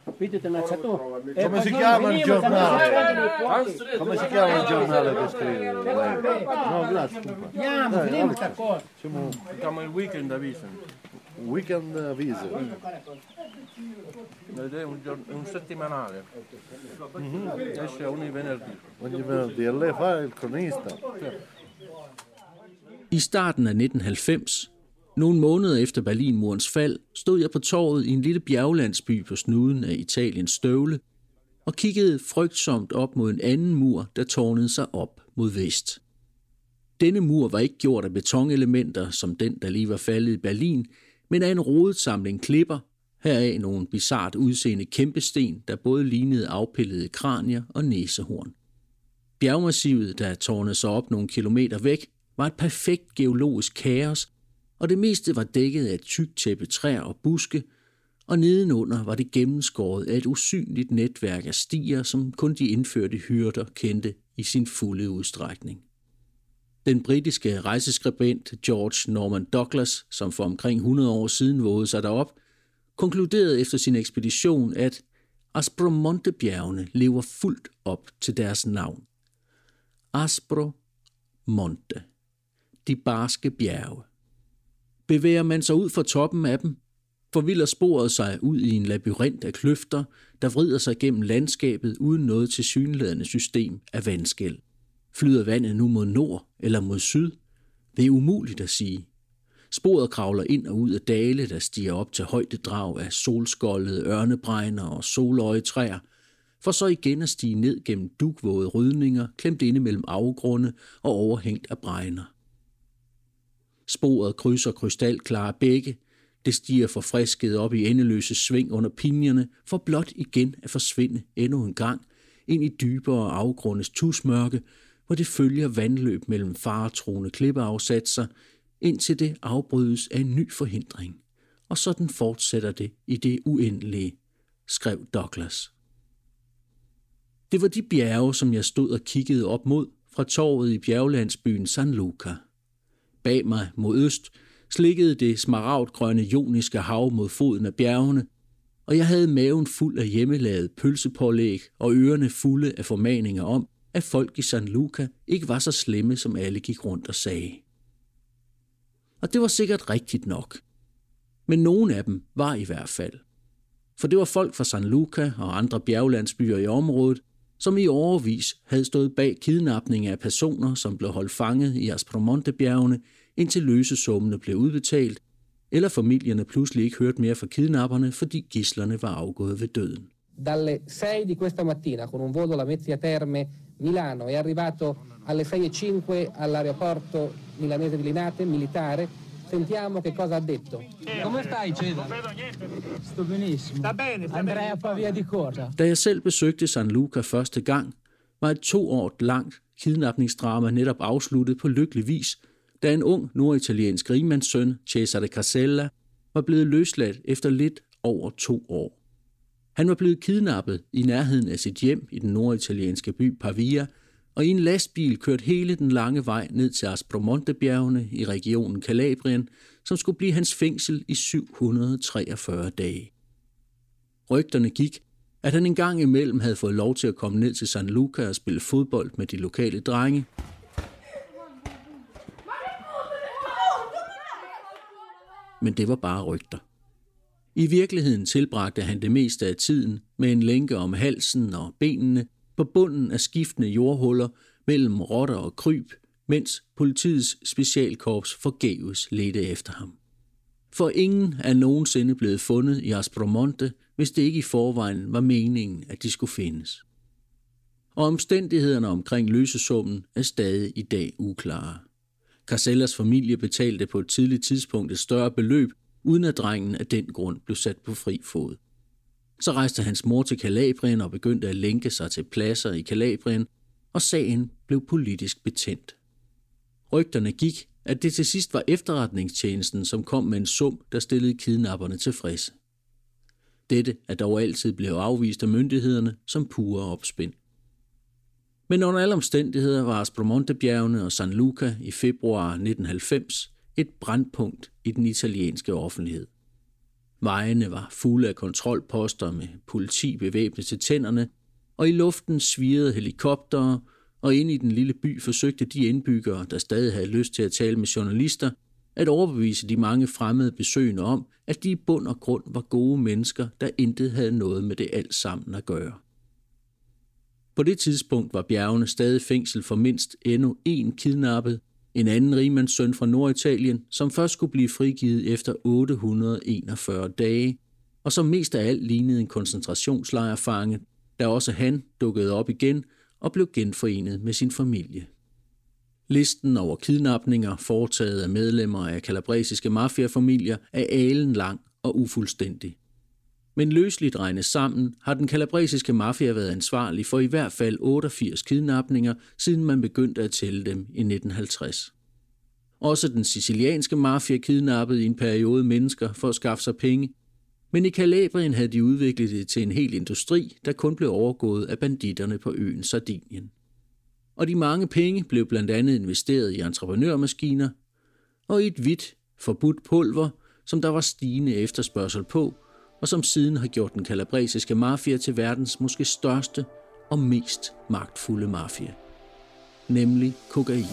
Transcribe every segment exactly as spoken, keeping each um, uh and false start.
Come si chiama il giornale? Come si chiama il giornale che scrive? No, grazie. Si chiama il Weekend Avisen. Weekend Avisen. Ed è un, giorn- un settimanale. Mm-hmm. Esce ogni venerdì. Ogni venerdì. E lei fa il cronista? I starten af nitten halvfems, nogle måneder efter Berlinmurens fald, stod jeg på torvet i en lille bjerglandsby på snuden af Italiens støvle og kiggede frygtsomt op mod en anden mur, der tårnede sig op mod vest. Denne mur var ikke gjort af betonelementer, som den, der lige var faldet i Berlin, men af en rodet samling klipper, heraf nogle bizart udseende kæmpesten, der både lignede afpillede kranier og næsehorn. Bjergmassivet, der tårnede sig op nogle kilometer væk, var et perfekt geologisk kaos, og det meste var dækket af et tykt tæppe træer og buske, og nedenunder var det gennemskåret af et usynligt netværk af stier, som kun de indførte hyrder kendte i sin fulde udstrækning. Den britiske rejseskribent George Norman Douglas, som for omkring hundrede år siden vågede sig derop, konkluderede efter sin ekspedition, at Aspromonte-bjergene lever fuldt op til deres navn. Aspromonte. De barske bjerge. Bevæger man sig ud fra toppen af dem, forvilder sporet sig ud i en labyrint af kløfter, der vrider sig gennem landskabet uden noget tilsyneladende system af vandskel. Flyder vandet nu mod nord eller mod syd? Det er umuligt at sige. Sporet kravler ind og ud af dale, der stiger op til højdedrag af solskoldede ørnebregner og soløjetræer, for så igen at stige ned gennem dugvåde rydninger, klemt inde mellem afgrunde og overhængt af bregner. Sporet krydser krystalklare bække, det stiger forfrisket op i endeløse sving under pinjerne, for blot igen at forsvinde endnu en gang ind i dybere afgrundes tusmørke, hvor det følger vandløb mellem faretruende klippeafsatser, indtil det afbrydes af en ny forhindring. Og sådan fortsætter det i det uendelige, skrev Douglas. Det var de bjerge, som jeg stod og kiggede op mod fra torvet i bjerglandsbyen San Luca. Bag mig mod øst slikkede det smaragdgrønne joniske hav mod foden af bjergene, og jeg havde maven fuld af hjemmelavet pølsepålæg og ørerne fulde af formaninger om, at folk i San Luca ikke var så slemme, som alle gik rundt og sagde. Og det var sikkert rigtigt nok. Men nogle af dem var i hvert fald. For det var folk fra San Luca og andre bjerglandsbyer i området, som i årevis havde stået bag kidnapning af personer, som blev holdt fanget i Aspromonte-bjergene, indtil løsesummene blev udbetalt, eller familierne pludselig ikke hørte mere fra kidnapperne, fordi gidslerne var afgået ved døden. Dalle sei di questa mattina con un volo Lamezia Terme Milano è arrivato alle sei e cinque all'aeroporto milanese di Linate militare. Sentiamo che cosa ha detto. Come stai, Cesare? Sto benissimo. Sta bene, sta Andrea Pavia di Corsa. Da jeg selv besøgte San Luca første gang, var et to år langt kidnapningsdrama netop afsluttet på lykkelig vis, da en ung norditaliensk rigmandssøn, Cesare Casella, var blevet løsladt efter lidt over to år. Han var blevet kidnappet i nærheden af sit hjem i den norditalienske by Pavia, og i en lastbil kørt hele den lange vej ned til Aspromonte-bjergene i regionen Calabrien, som skulle blive hans fængsel i syv hundrede treogfyrre dage. Rygterne gik, at han engang imellem havde fået lov til at komme ned til San Luca og spille fodbold med de lokale drenge. Men det var bare rygter. I virkeligheden tilbragte han det meste af tiden med en lænke om halsen og benene på bunden af skiftende jordhuller mellem rotter og kryb, mens politiets specialkorps forgæves ledte efter ham. For ingen er nogensinde blevet fundet i Aspromonte, hvis det ikke i forvejen var meningen, at de skulle findes. Og omstændighederne omkring løsesummen er stadig i dag uklare. Casellas familie betalte på et tidligt tidspunkt et større beløb, uden at drengen af den grund blev sat på fri fod. Så rejste hans mor til Calabrien og begyndte at lænke sig til pladser i Calabrien, og sagen blev politisk betændt. Rygterne gik, at det til sidst var efterretningstjenesten, som kom med en sum, der stillede kidnapperne tilfredse. Dette er dog altid blevet afvist af myndighederne som pure opspind. Men under alle omstændigheder var Aspromonte-bjergene og San Luca i februar nitten halvfems et brandpunkt i den italienske offentlighed. Vejene var fulde af kontrolposter med politi bevæbnet til tænderne, og i luften svirrede helikoptere, og inde i den lille by forsøgte de indbyggere, der stadig havde lyst til at tale med journalister, at overbevise de mange fremmede besøgende om, at de i bund og grund var gode mennesker, der intet havde noget med det alt sammen at gøre. På det tidspunkt var Bjergene stadig fængsel for mindst endnu en kidnappet, en anden rigmandssøn fra Norditalien, som først skulle blive frigivet efter otte hundrede og enogfyrre dage, og som mest af alt lignede en koncentrationslejrfange, da også han dukkede op igen og blev genforenet med sin familie. Listen over kidnapninger foretaget af medlemmer af kalabresiske mafiafamilier er alen lang og ufuldstændig. Men løsligt regnet sammen har den kalabresiske mafia været ansvarlig for i hvert fald otteogfirs kidnapninger, siden man begyndte at tælle dem i nitten halvtreds. Også den sicilianske mafia kidnappede i en periode mennesker for at skaffe sig penge, men i Calabrien havde de udviklet det til en hel industri, der kun blev overgået af banditterne på øen Sardinien. Og de mange penge blev blandt andet investeret i entreprenørmaskiner og i et hvidt, forbudt pulver, som der var stigende efterspørgsel på, og som siden har gjort den kalabresiske mafia til verdens måske største og mest magtfulde mafia, nemlig kokain.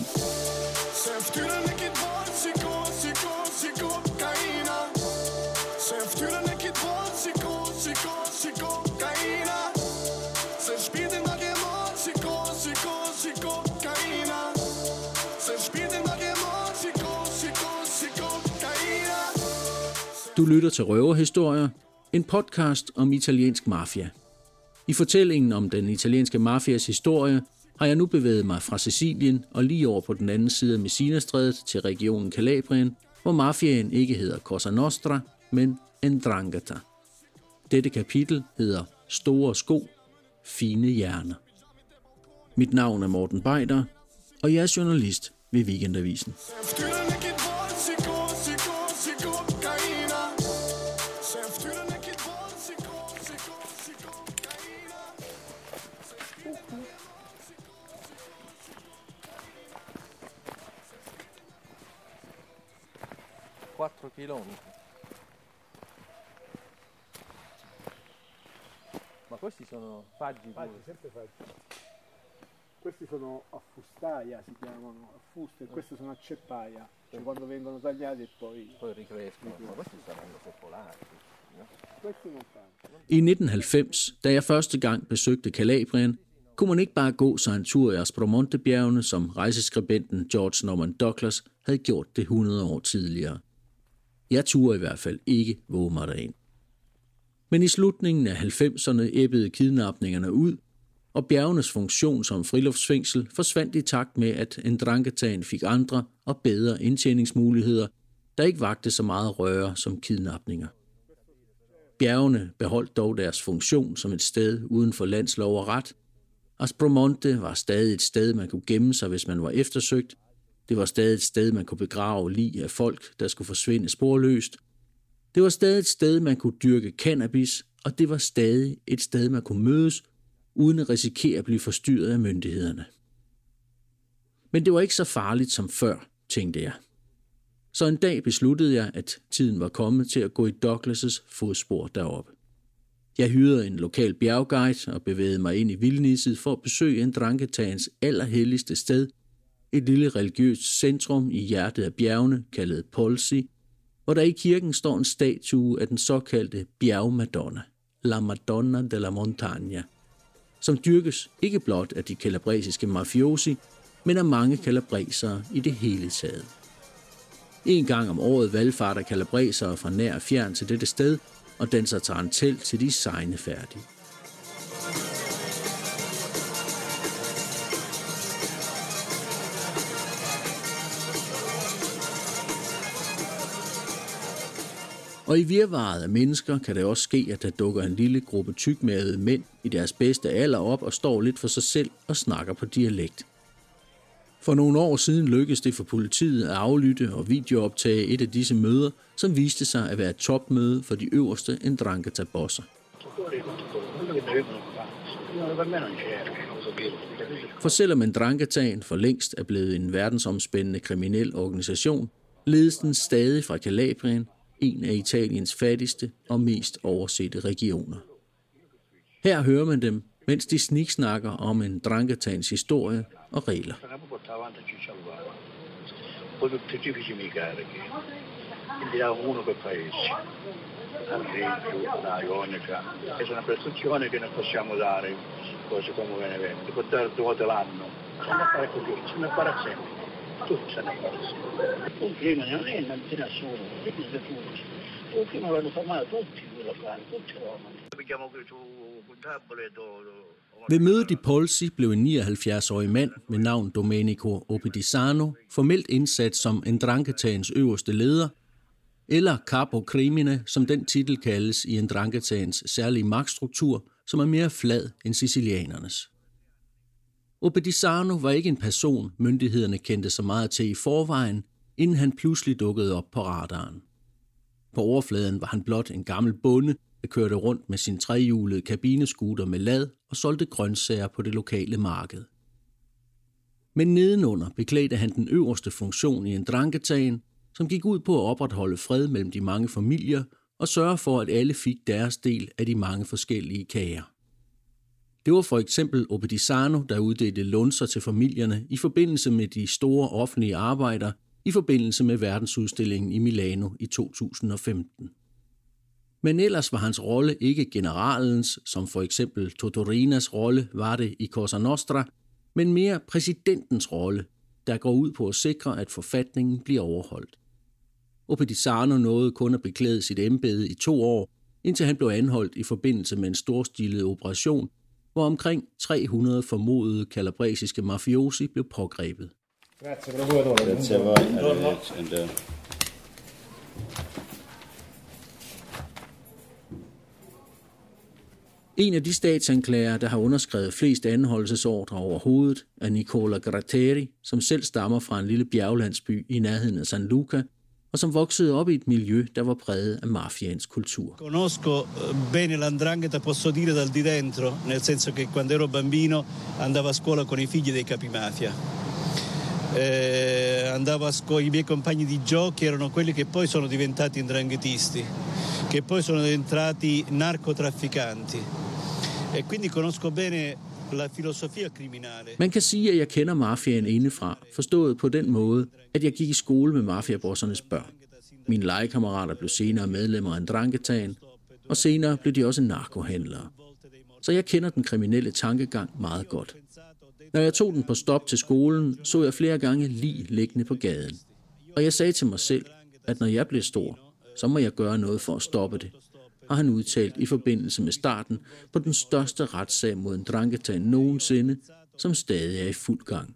Du lytter til Røverhistorier, en podcast om italiensk mafia. I fortællingen om den italienske mafias historie har jeg nu bevæget mig fra Sicilien og lige over på den anden side af Messinastrædet til regionen Calabrien, hvor mafiaen ikke hedder Cosa Nostra, men 'Ndrangheta. Dette kapitel hedder Store sko, fine hjerner. Mit navn er Morten Beider, og jeg er journalist ved Weekendavisen. quattro chilometri. Ma questi sono faggi puri? Sempre faggi. Questi sono affustaia, si chiamano, affuste, e questi sono acceppaia, cioè quando vengono tagliati e poi... Poi ricrescono, ma questi saranno seppolati, no? Questi non fanno. I nitten halvfems, da jeg første gang besøgte Calabrien, kunne man ikke bare gå sig en tur i Aspromonte-bjergene, som rejseskribenten George Norman Douglas havde gjort det hundrede år tidligere. Jeg turde i hvert fald ikke våge mig derind. Men i slutningen af halvfemserne æbbede kidnapningerne ud, og bjergenes funktion som friluftsfængsel forsvandt i takt med, at Ndranghetaen fik andre og bedre indtjeningsmuligheder, der ikke vagte så meget røre som kidnapninger. Bjergene beholdt dog deres funktion som et sted uden for landslov og ret. Aspromonte var stadig et sted, man kunne gemme sig, hvis man var eftersøgt. Det var stadig et sted, man kunne begrave lig af folk, der skulle forsvinde sporløst. Det var stadig et sted, man kunne dyrke cannabis, og det var stadig et sted, man kunne mødes, uden at risikere at blive forstyrret af myndighederne. Men det var ikke så farligt som før, tænkte jeg. Så en dag besluttede jeg, at tiden var kommet til at gå i Douglas' fodspor deroppe. Jeg hyrede en lokal bjergguide og bevægede mig ind i vildnisset for at besøge Ndranghetaens allerhelligste sted, et lille religiøst centrum i hjertet af bjergene, kaldet Polsi, hvor der i kirken står en statue af den såkaldte bjergmadonna, La Madonna della Montagna, som dyrkes ikke blot af de calabresiske mafiosi, men af mange calabresere i det hele taget. En gang om året valfarter calabresere fra nær og fjern til dette sted og danser tarantel til de er sejnefærdige. Og i virvaret af mennesker kan det også ske, at der dukker en lille gruppe tykmavede mænd i deres bedste alder op og står lidt for sig selv og snakker på dialekt. For nogle år siden lykkedes det for politiet at aflytte og videooptage et af disse møder, som viste sig at være et topmøde for de øverste Ndrangheta-bosser. For selvom Ndranghetaen for længst er blevet en verdensomspændende kriminel organisation, ledes den stadig fra Calabrien, en af Italiens fattigste og mest oversette regioner. Her hører man dem, mens de sniksnakker om en Ndranghetaens historie og regler. Cose come Benevento, portare due volte l'anno, bisogna fare così, bisogna fare sempre, tutti sanno fare sempre. Un prima non è non c'è nessuno, tutti tutti, un prima l'hanno fermato tutti, lo fanno, tutti lo fanno. Abbiamo qui su un tablet o... Ved mødet i Polsi blev en nioghalvfjerds-årig mand med navn Domenico Oppedisano formelt indsat som Ndranghetaens øverste leder, eller Capo Crimine, som den titel kaldes i Ndranghetaens særlige magtstruktur, som er mere flad end sicilianernes. Oppedisano var ikke en person, myndighederne kendte så meget til i forvejen, inden han pludselig dukkede op på radaren. På overfladen var han blot en gammel bonde, der kørte rundt med sin trehjulede kabinescooter med lad og solgte grøntsager på det lokale marked. Men nedenunder beklædte han den øverste funktion i Ndranghetaen, som gik ud på at opretholde fred mellem de mange familier og sørge for, at alle fik deres del af de mange forskellige kager. Det var for eksempel Oppedisano, der uddelte lunser til familierne i forbindelse med de store offentlige arbejder i forbindelse med verdensudstillingen i Milano i to tusind og femten. Men ellers var hans rolle ikke generalens, som for eksempel Totorinas rolle var det i Cosa Nostra, men mere præsidentens rolle, der går ud på at sikre, at forfatningen bliver overholdt. Oppedisano nåede kun at beklæde sit embede i to år, indtil han blev anholdt i forbindelse med en storstilet operation, hvor omkring tre hundrede formodede calabresiske mafiosi blev pågrebet. En af de statsanklager, der har underskrevet flest anholdelsesordre overhovedet, er Nicola Gratteri, som selv stammer fra en lille bjerglandsby i nærheden af San Luca, og som voksede op i et miljø, der var præget af mafiaens kultur. Conosco bene l'Ndrangheta, posso dire dal di dentro, nel senso che quando ero bambino andavo a scuola con i figli dei capimafia. Eh, andavo a scuola, i miei compagni di giochi erano quelli che poi sono diventati ndranghetisti, che poi sono diventati narcotrafficanti. E quindi conosco bene la filosofia criminale. Man kan sige, at jeg kender mafiaen indefra, forstået på den måde, at jeg gik i skole med mafiabossernes børn. Mine legekammerater blev senere medlemmer af Ndranghetaen, og senere blev de også narkohandlere. Så jeg kender den kriminelle tankegang meget godt. Når jeg tog den på stop til skolen, så jeg flere gange lig liggende på gaden. Og jeg sagde til mig selv, at når jeg bliver stor, så må jeg gøre noget for at stoppe det, har han udtalt i forbindelse med starten på den største retssag mod Ndranghetaen nogensinde, som stadig er i fuld gang.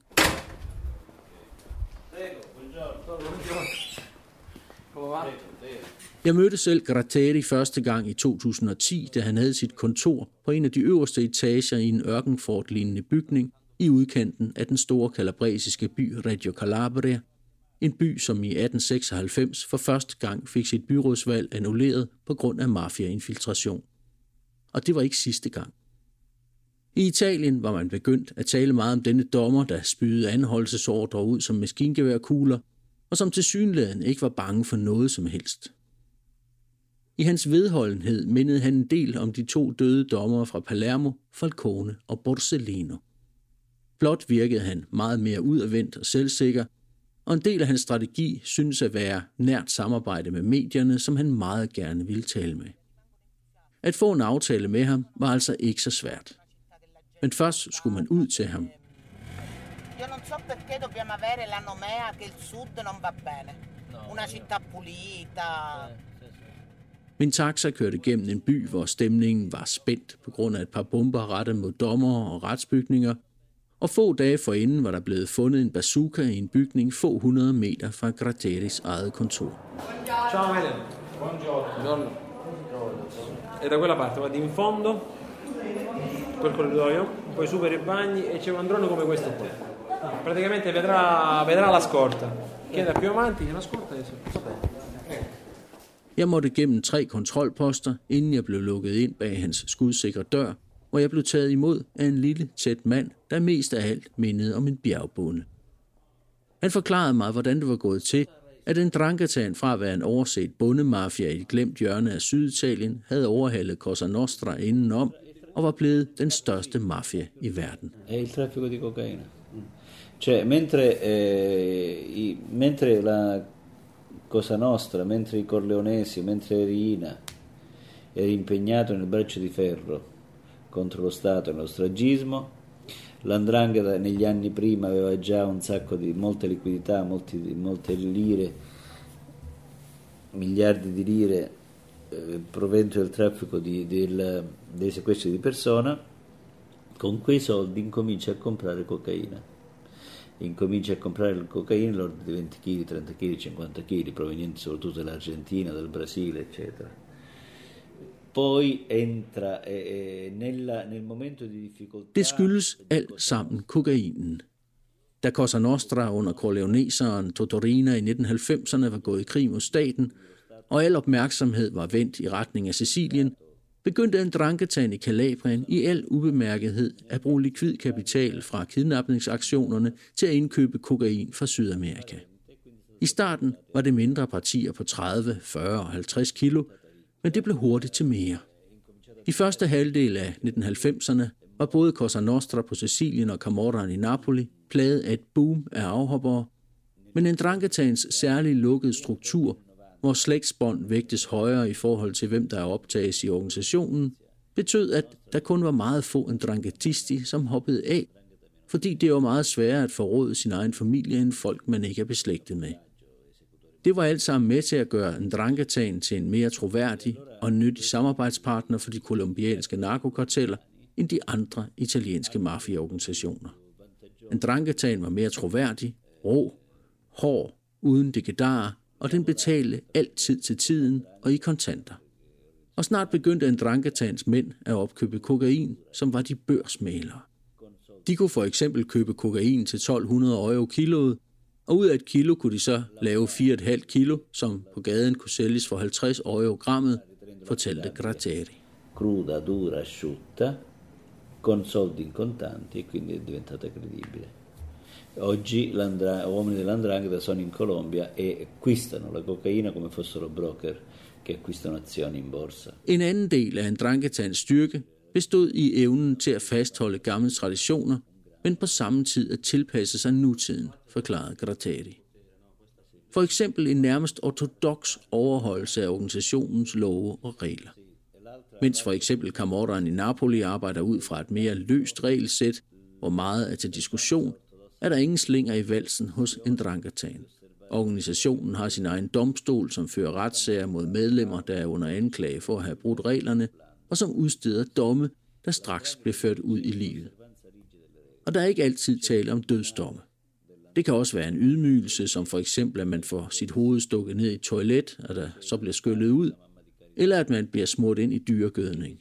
Jeg mødte selv Gratteri første gang i to tusind og ti, da han havde sit kontor på en af de øverste etager i en ørkenfort-lignende bygning i udkanten af den store calabresiske by Reggio Calabria, en by, som i atten seksoghalvfems for første gang fik sit byrådsvalg annulleret på grund af mafia-infiltration. Og det var ikke sidste gang. I Italien var man begyndt at tale meget om denne dommer, der spydede anholdelsesordre ud som maskingeværkugler, og som tilsyneladende ikke var bange for noget som helst. I hans vedholdenhed mindede han en del om de to døde dommere fra Palermo, Falcone og Borsellino. Blot virkede han meget mere udadvendt og selvsikker, og en del af hans strategi synes at være nært samarbejde med medierne, som han meget gerne ville tale med. At få en aftale med ham var altså ikke så svært. Men først skulle man ud til ham. Io non so perché dobbiamo avere la nomea che il sud non va bene. Una città pulita. Min taxa kørte gennem en by, hvor stemningen var spændt på grund af et par bomber rettet mod dommere og retsbygninger, og få dage forinden var der blevet fundet en bazooka i en bygning få hundrede meter fra Gratteris eget kontor. Ciao Helen. Buongiorno. E da quella parte vado in fondo, quel corridoio, poi superi i bagni e c'è un drone come questo qua. Praticamente vedrà, vedrà la scorta. Chi è da più avanti, la scorta è Jeg måtte gennem tre kontrolposter, inden jeg blev lukket ind bag hans skudsikre dør, hvor jeg blev taget imod af en lille, tæt mand, der mest af alt mindede om en bjergbonde. Han forklarede mig, hvordan det var gået til, at en Drangheta fra at være en overset bondemafia i et glemt hjørne af Syditalien havde overhalet Cosa Nostra indenom og var blevet den største mafia i verden. È il traffico di cocaina. Cioè, mentre, eh, i, mentre la Cosa Nostra, mentre i Corleonesi, mentre Riina era impegnato nel braccio di ferro contro lo Stato e lo stragismo, l'Andrangheta negli anni prima aveva già un sacco di molte liquidità, molti, molte lire, miliardi di lire eh, provento del traffico di, del, dei sequestri di persona. Con quei soldi incomincia a comprare cocaina. Incomincia a comprare la cocaina all'ordine di venti chili, trenta chili, cinquanta chili, provenienti soprattutto dall'Argentina, dal Brasile, eccetera. Poi entra eh, nella, nel momento di difficoltà. Det skyldes alt sammen kokainen. Da Cosa Nostra under corleoneseren Totorina i nitten halvfemserne var gået i krig mod staten, og al opmærksomhed var vendt i retning af Sicilien, begyndte Ndranghetaen i Calabrien i al ubemærkethed at bruge likvid kapital fra kidnapningsaktionerne til at indkøbe kokain fra Sydamerika. I starten var det mindre partier på tredive, fyrre og halvtreds kilo, men det blev hurtigt til mere. I første halvdel af nitten halvfemserne var både Cosa Nostra på Sicilien og Camorraen i Napoli plaget af et boom af afhoppere, men Ndranghetaens særlig lukkede struktur, hvor slægtsbånd vægtes højere i forhold til hvem der er optages i organisationen, betød, at der kun var meget få Ndranghetisti, som hoppede af, fordi det var meget sværere at forråde sin egen familie end folk, man ikke er beslægtet med. Det var alt sammen med til at gøre Ndranghetaen til en mere troværdig og nyttig samarbejdspartner for de kolumbianske narkokarteller end de andre italienske mafiaorganisationer. Ndranghetaen var mere troværdig, rå, hård, uden dekedarer, og den betalte altid til tiden og i kontanter. Og snart begyndte Ndranghetaens mænd at opkøbe kokain, som var de børsmælere. De kunne for eksempel købe kokain til tolv hundrede euro kiloet, og ud af et kilo kunne de så lave fire komma fem kilo, som på gaden kunne sælges for halvtreds euro grammet, fortalte Gratteri. Cruda, dura, asciutta, con soldi in contanti, e quindi è diventata credibile. Oggi uomini dell'Andrangheta sono in Colombia e acquistano la cocaina come fossero broker che acquistano azioni in borsa. En anden del af Ndranghetaens styrke bestod i evnen til at fastholde gamle traditioner, men på samme tid at tilpasse sig nutiden, forklarede Gratteri. For eksempel en nærmest ortodoks overholdelse af organisationens love og regler. Mens for eksempel Camorraen i Napoli arbejder ud fra et mere løst regelsæt, hvor meget er til diskussion, er der ingen slinger i valsen hos Ndranghetaen. Organisationen har sin egen domstol, som fører retssager mod medlemmer, der er under anklage for at have brudt reglerne, og som udsteder domme, der straks bliver ført ud i livet. Og der er ikke altid tale om dødsdomme. Det kan også være en ydmygelse, som for eksempel, at man får sit hoved stukket ned i et toilet, og der så bliver skyllet ud, eller at man bliver smurt ind i dyregødning.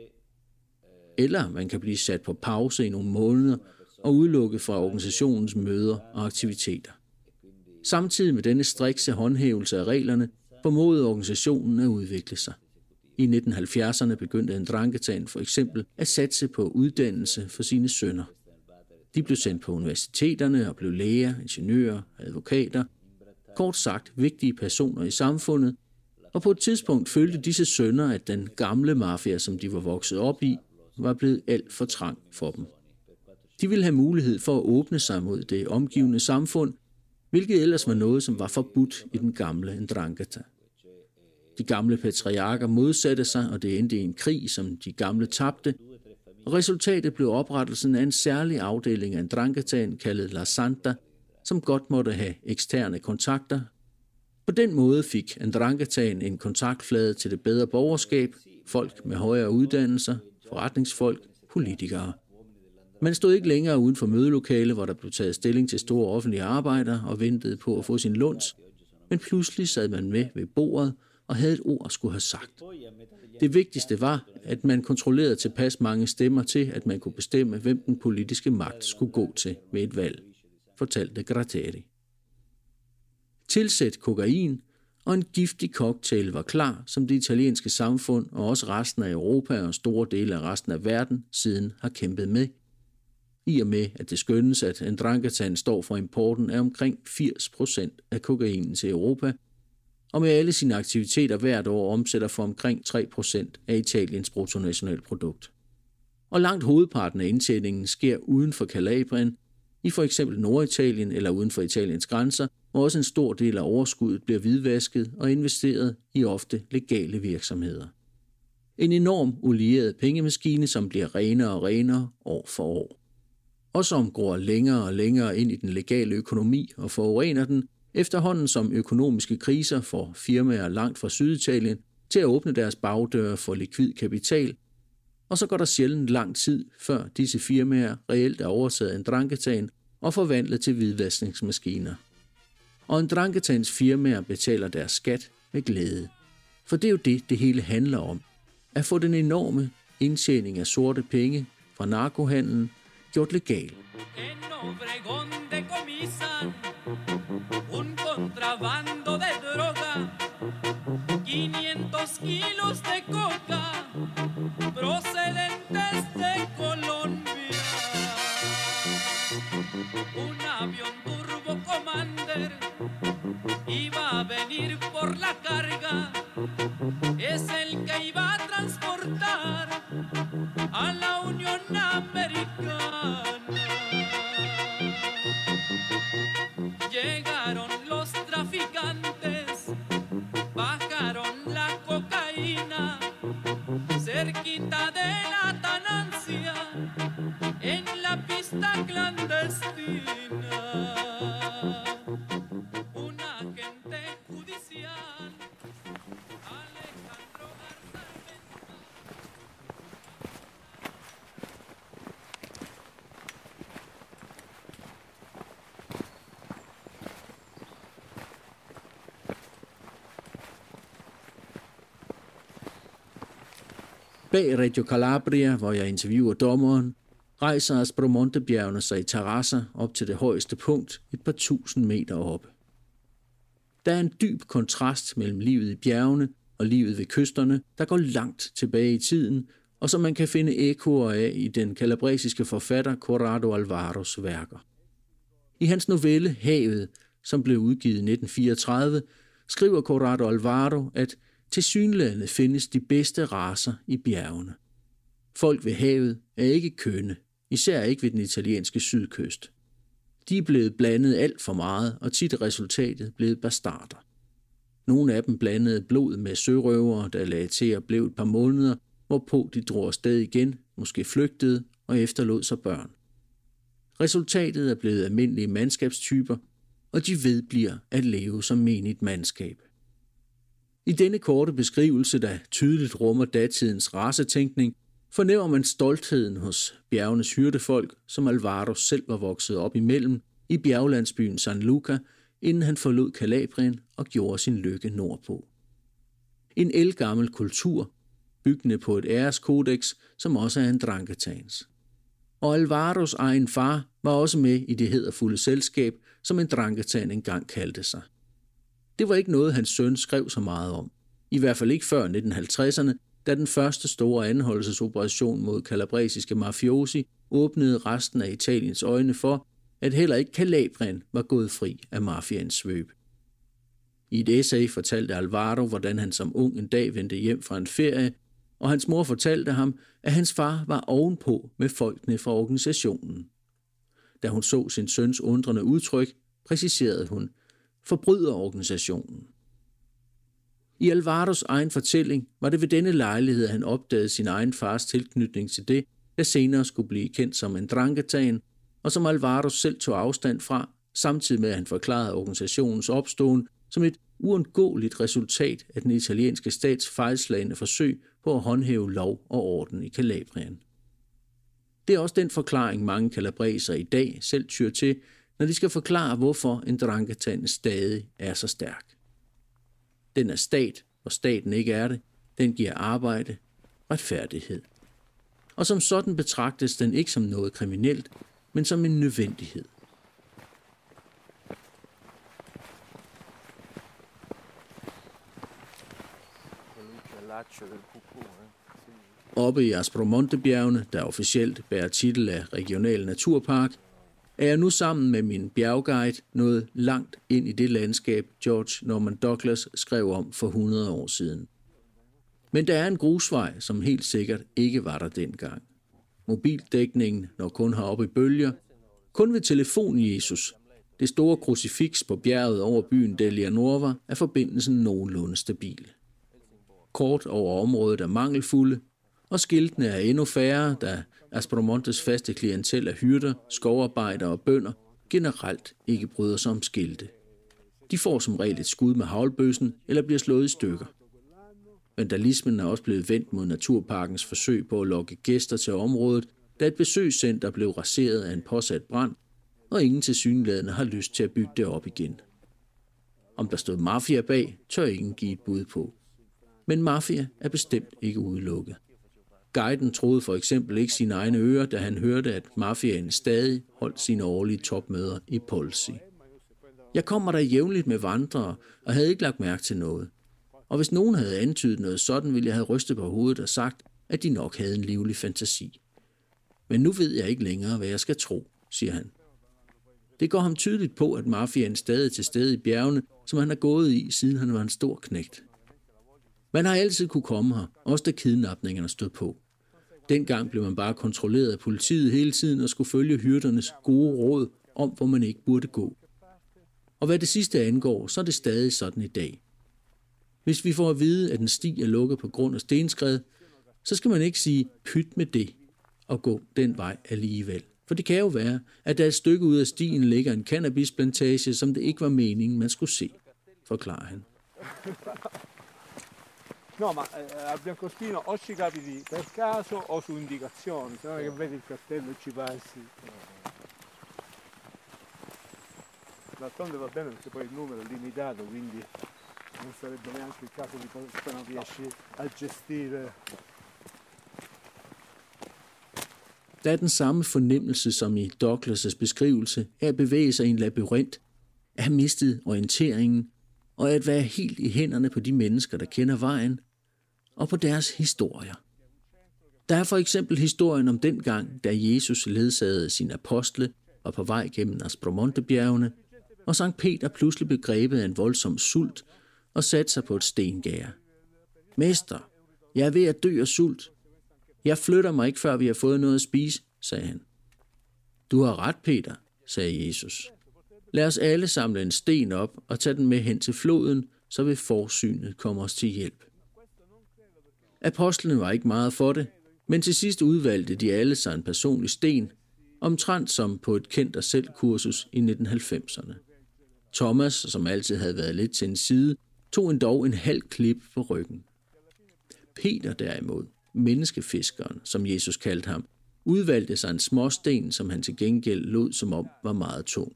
Eller man kan blive sat på pause i nogle måneder og udelukket fra organisationens møder og aktiviteter. Samtidig med denne strikse håndhævelse af reglerne formåede organisationen at udvikle sig. I nitten halvfjerdserne begyndte Ndranghetaen for eksempel at satse på uddannelse for sine sønner. De blev sendt på universiteterne og blev læger, ingeniører, advokater, kort sagt vigtige personer i samfundet, og på et tidspunkt følte disse sønner, at den gamle mafia, som de var vokset op i, var blevet alt for trang for dem. De ville have mulighed for at åbne sig mod det omgivende samfund, hvilket ellers var noget, som var forbudt i den gamle Ndrangheta. De gamle patriarker modsatte sig, og det endte i en krig, som de gamle tabte, og resultatet blev oprettelsen af en særlig afdeling af Ndranghetaen, kaldet La Santa, som godt måtte have eksterne kontakter. På den måde fik Ndranghetaen en kontaktflade til det bedre borgerskab, folk med højere uddannelser, forretningsfolk, politikere. Man stod ikke længere uden for mødelokale, hvor der blev taget stilling til store offentlige arbejder og ventede på at få sin luns, men pludselig sad man med ved bordet og havde et ord at skulle have sagt. Det vigtigste var, at man kontrollerede tilpas mange stemmer til, at man kunne bestemme, hvem den politiske magt skulle gå til ved et valg, fortalte Gratteri. Tilsæt kokain, og en giftig cocktail var klar, som det italienske samfund og også resten af Europa og store dele af resten af verden siden har kæmpet med. i og med, at det skønnes, at Ndrangheta står for importen af omkring firs procent af kokainen til Europa, og med alle sine aktiviteter hvert år omsætter for omkring tre procent af Italiens bruttonationalprodukt. Og langt hovedparten af indtjeningen sker uden for Calabrien, i for eksempel Norditalien eller uden for Italiens grænser, hvor også en stor del af overskuddet bliver hvidvasket og investeret i ofte legale virksomheder. En enorm olieret pengemaskine, som bliver renere og renere år for år. Og som går længere og længere ind i den legale økonomi og forurener den, efterhånden som økonomiske kriser får firmaer langt fra Syditalien til at åbne deres bagdøre for likvid kapital, og så går der sjældent lang tid, før disse firmaer reelt er overtaget af Ndranghetaen og forvandlet til hvidvaskningsmaskiner. Og Ndranghetaens firmaer betaler deres skat med glæde. For det er jo det, det hele handler om. At få den enorme indtjening af sorte penge fra narkohandelen gjort legal. Contrabando de droga, quinientos kilos de coca, procedentes de Colombia. Un avión Turbo Commander iba a venir por la carga, es el que iba a transportar a la Unión Americana. Llegaron los traficantes, bajaron la cocaína, cerquita de la Tanancia, en la pista clandestina. Un agente judicial, Alejandro Bag Reggio Calabria, hvor jeg interviewer dommeren, rejser Aspromonte-bjergene sig i terrasser op til det højeste punkt, et par tusind meter oppe. Der er en dyb kontrast mellem livet i bjergene og livet ved kysterne, der går langt tilbage i tiden, og som man kan finde ekoer af i den calabresiske forfatter Corrado Alvaros værker. I hans novelle Havet, som blev udgivet i nitten fireogtredive, skriver Corrado Alvaro, at tilsyneladende findes de bedste racer i bjergene. Folk ved havet er ikke kønne, især ikke ved den italienske sydkyst. De er blevet blandet alt for meget, og tit er resultatet blevet bastarder. Nogle af dem blandede blod med sørøvere, der lagde til at blive et par måneder, hvorpå de drog afsted igen, måske flygtede og efterlod sig børn. Resultatet er blevet almindelige mandskabstyper, og de vedbliver at leve som menigt mandskab. I denne korte beskrivelse, der tydeligt rummer datidens racetænkning, fornemmer man stoltheden hos bjergenes hyrdefolk, som Alvaro selv var vokset op imellem i bjerglandsbyen San Luca, inden han forlod Calabrien og gjorde sin lykke nordpå. En ældgammel kultur, byggende på et æreskodex, som også er Ndranghetaens. Og Alvaros egen far var også med i det hæderfulde selskab, som Ndranghetaen engang kaldte sig. Det var ikke noget, hans søn skrev så meget om. I hvert fald ikke før nitten halvtredserne, da den første store anholdelsesoperation mod calabresiske mafiosi åbnede resten af Italiens øjne for, at heller ikke Calabrien var gået fri af mafiaens svøb. I et essay fortalte Alvaro, hvordan han som ung en dag vendte hjem fra en ferie, og hans mor fortalte ham, at hans far var ovenpå med folkene fra organisationen. Da hun så sin søns undrende udtryk, præciserede hun, forbryder organisationen. I Alvaros egen fortælling var det ved denne lejlighed, at han opdagede sin egen fars tilknytning til det, der senere skulle blive kendt som Ndranghetaen, og som Alvaro selv tog afstand fra, samtidig med at han forklarede organisationens opståen som et uundgåeligt resultat af den italienske stats fejlslagne forsøg på at håndhæve lov og orden i Calabrien. Det er også den forklaring, mange calabresere i dag selv tyr til, når de skal forklare, hvorfor Ndranghetaen stadig er så stærk. Den er stat, hvor staten ikke er det. Den giver arbejde, retfærdighed. Og som sådan betragtes den ikke som noget kriminelt, men som en nødvendighed. Laccio del cucù, eh? Sì. Oppe i Aspromonte-bjergene, der officielt bærer titel af regional naturpark, er jeg nu sammen med min bjergguide nået langt ind i det landskab, George Norman Douglas skrev om for hundrede år siden. Men der er en grusvej, som helt sikkert ikke var der dengang. Mobildækningen når kun heroppe i bølger. Kun ved telefon-Jesus, det store krucifiks på bjerget over byen Delia Nova, er forbindelsen nogenlunde stabil. Kort over området er mangelfulde, og skiltene er endnu færre, da Aspromontes faste klientel af hyrder, skovarbejdere og bønder generelt ikke bryder sig om skilte. De får som regel et skud med haglbøssen eller bliver slået i stykker. Vandalismen er også blevet vendt mod naturparkens forsøg på at lokke gæster til området, da et besøgscenter blev raseret af en påsat brand, og ingen tilsyneladende har lyst til at bygge det op igen. Om der stod mafia bag, tør ingen give et bud på. Men mafia er bestemt ikke udelukket. Guiden troede for eksempel ikke sine egne ører, da han hørte, at mafiaen stadig holdt sine årlige topmøder i Polsi. Jeg kommer der jævnligt med vandrere og havde ikke lagt mærke til noget. Og hvis nogen havde antydet noget sådan, ville jeg have rystet på hovedet og sagt, at de nok havde en livlig fantasi. Men nu ved jeg ikke længere, hvad jeg skal tro, siger han. Det går ham tydeligt på, at mafiaen stadig er til stede i bjergene, som han har gået i, siden han var en stor knægt. Man har altid kunne komme her, også da kidnapningerne stod på. Dengang blev man bare kontrolleret af politiet hele tiden og skulle følge hyrdernes gode råd om, hvor man ikke burde gå. Og hvad det sidste angår, så er det stadig sådan i dag. Hvis vi får at vide, at en sti er lukket på grund af stenskred, så skal man ikke sige pyt med det og gå den vej alligevel. For det kan jo være, at der et stykke ud af stien ligger en cannabisplantage, som det ikke var meningen, man skulle se, forklarer han. No, ma eh, a Biancospino o ci capiti per caso o su indicazione, se no che vedi il cartello e ci passi. D'altronde va bene perché poi il numero è limitato, quindi non sarebbe neanche il caso di se non riesci a gestire. Der er den samme fornemmelse som i Douglas' beskrivelse af at bevæge sig i en labyrint, at have mistet orienteringen og at være helt i hænderne på de mennesker, der kender vejen, og på deres historier. Der er for eksempel historien om den gang, da Jesus ledsagede sine apostle og på vej gennem Aspromonte-bjergene, og Sankt Peter pludselig blev grebet af en voldsom sult og satte sig på et stengær. Mester, jeg er ved at dø af sult. Jeg flytter mig ikke, før vi har fået noget at spise, sagde han. Du har ret, Peter, sagde Jesus. Lad os alle samle en sten op og tage den med hen til floden, så vil forsynet komme os til hjælp. Apostlene var ikke meget for det, men til sidst udvalgte de alle sig en personlig sten, omtrent som på et kendt og selv kursus i nitten halvfemserne. Thomas, som altid havde været lidt til en side, tog endog en halv klip på ryggen. Peter derimod, menneskefiskeren, som Jesus kaldte ham, udvalgte sig en småsten, som han til gengæld lod som om var meget tung.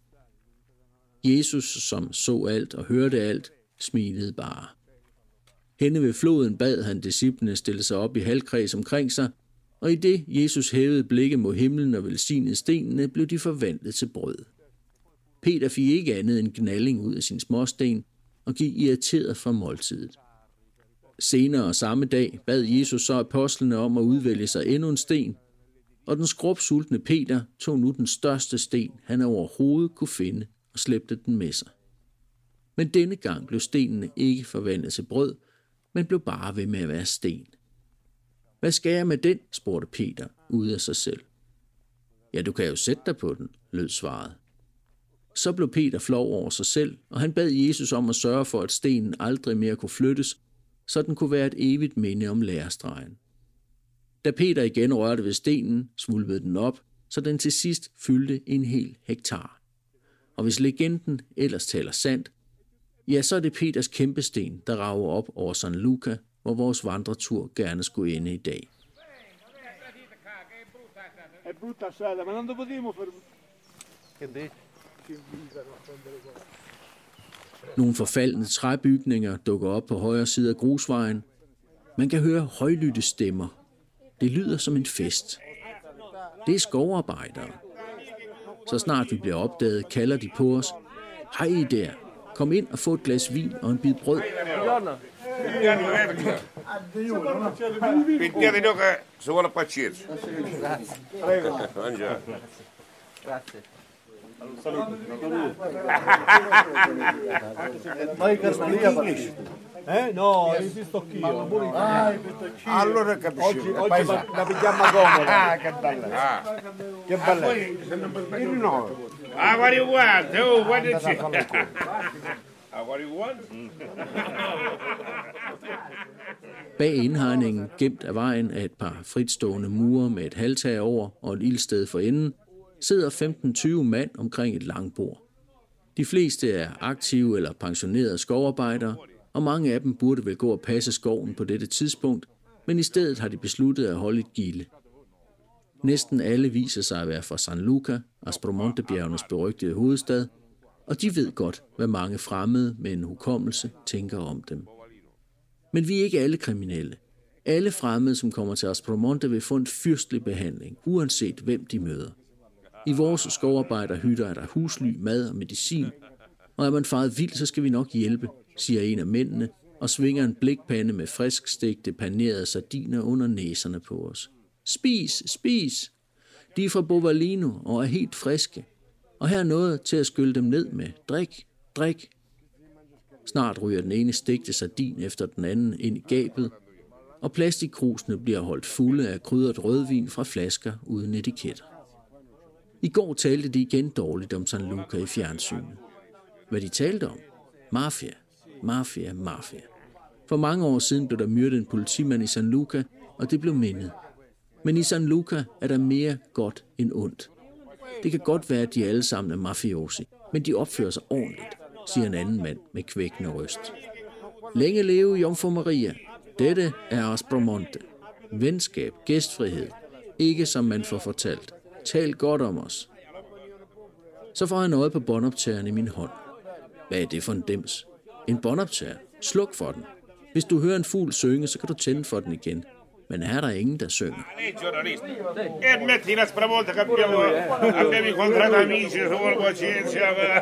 Jesus, som så alt og hørte alt, smilede bare. Henne ved floden bad han disciplene stille sig op i halvkreds omkring sig, og i det Jesus hævede blikket mod himlen og velsignede stenene, blev de forvandlet til brød. Peter fik ikke andet end gnalling ud af sin småsten og gik irriteret fra måltidet. Senere samme dag bad Jesus så apostlene om at udvælge sig endnu en sten, og den skrubsultne Peter tog nu den største sten, han overhovedet kunne finde, og slæbte den med sig. Men denne gang blev stenene ikke forvandlet til brød, men blev bare ved med at være sten. Hvad skal jeg med den, spurgte Peter ude af sig selv. Ja, du kan jo sætte dig på den, lød svaret. Så blev Peter flov over sig selv, og han bad Jesus om at sørge for, at stenen aldrig mere kunne flyttes, så den kunne være et evigt minde om lærestregen. Da Peter igen rørte ved stenen, svulmede den op, så den til sidst fyldte en hel hektar. Og hvis legenden ellers taler sandt, ja, så er det Peters kæmpesten, der rager op over San Luca, hvor vores vandretur gerne skulle ende i dag. Nogle forfaldne træbygninger dukker op på højre side af grusvejen. Man kan høre højlytte stemmer. Det lyder som en fest. Det er skovarbejdere. Så snart vi bliver opdaget, kalder de på os. Hej der, Kom ind og få et glas vin og en bid brød. Se vuole pazienza. Mangiare. Grazie. Ma i carnali eh? No, i pistocchio. Ah, i pistocchio. Allora capisci. Oggi, oggi la pigliamo comoda. Ah, che bella. Ah. Che bella. Il no. Ah, what do you want? Oh, what did you... Ah, what do you want? Bag indhegningen, gemt af vejen af et par fritstående mure med et halvtag over og et ildsted for enden, sidder femten til tyve mand omkring et langbord. De fleste er aktive eller pensionerede skovarbejdere, og mange af dem burde vel gå og passe skoven på dette tidspunkt, men i stedet har de besluttet at holde et gilde. Næsten alle viser sig at være fra San Luca, Aspromonte-bjergenes berygtede hovedstad, og de ved godt, hvad mange fremmede med en hukommelse tænker om dem. Men vi er ikke alle kriminelle. Alle fremmede, som kommer til Aspromonte, vil få en fyrstelig behandling, uanset hvem de møder. I vores skovarbejderhytter er der husly, mad og medicin, og er man faret vild, så skal vi nok hjælpe, siger en af mændene, og svinger en blikpande med friskstegte panerede sardiner under næserne på os. Spis, spis! De er fra Bovalino og er helt friske, og her er noget til at skylle dem ned med. Drik, drik. Snart ryger den ene stegte sardin efter den anden ind i gabet, og plastikkrusene bliver holdt fulde af krydret rødvin fra flasker uden etiketter. I går talte de igen dårligt om San Luca i fjernsynet. Hvad de talte om? Mafia, mafia, mafia. For mange år siden blev der myrdet en politimand i San Luca, og det blev mindet. Men i San Luca er der mere godt end ondt. Det kan godt være, at de alle sammen er mafiosi, men de opfører sig ordentligt, siger en anden mand med kvækkende røst. Længe leve Jomfru Maria. Dette er Aspromonte. Venskab, gæstfrihed. Ikke som man får fortalt. Tal godt om os. Så får han øje på båndoptageren i min hånd. Hvad er det for en dims? En båndoptager? Sluk for den. Hvis du hører en fugl synge, så kan du tænde for den igen. Men her er der ingen, der synger. E metti in Aspromonte che abbiamo, abbiamo incontrato amici, se vuole pazienza.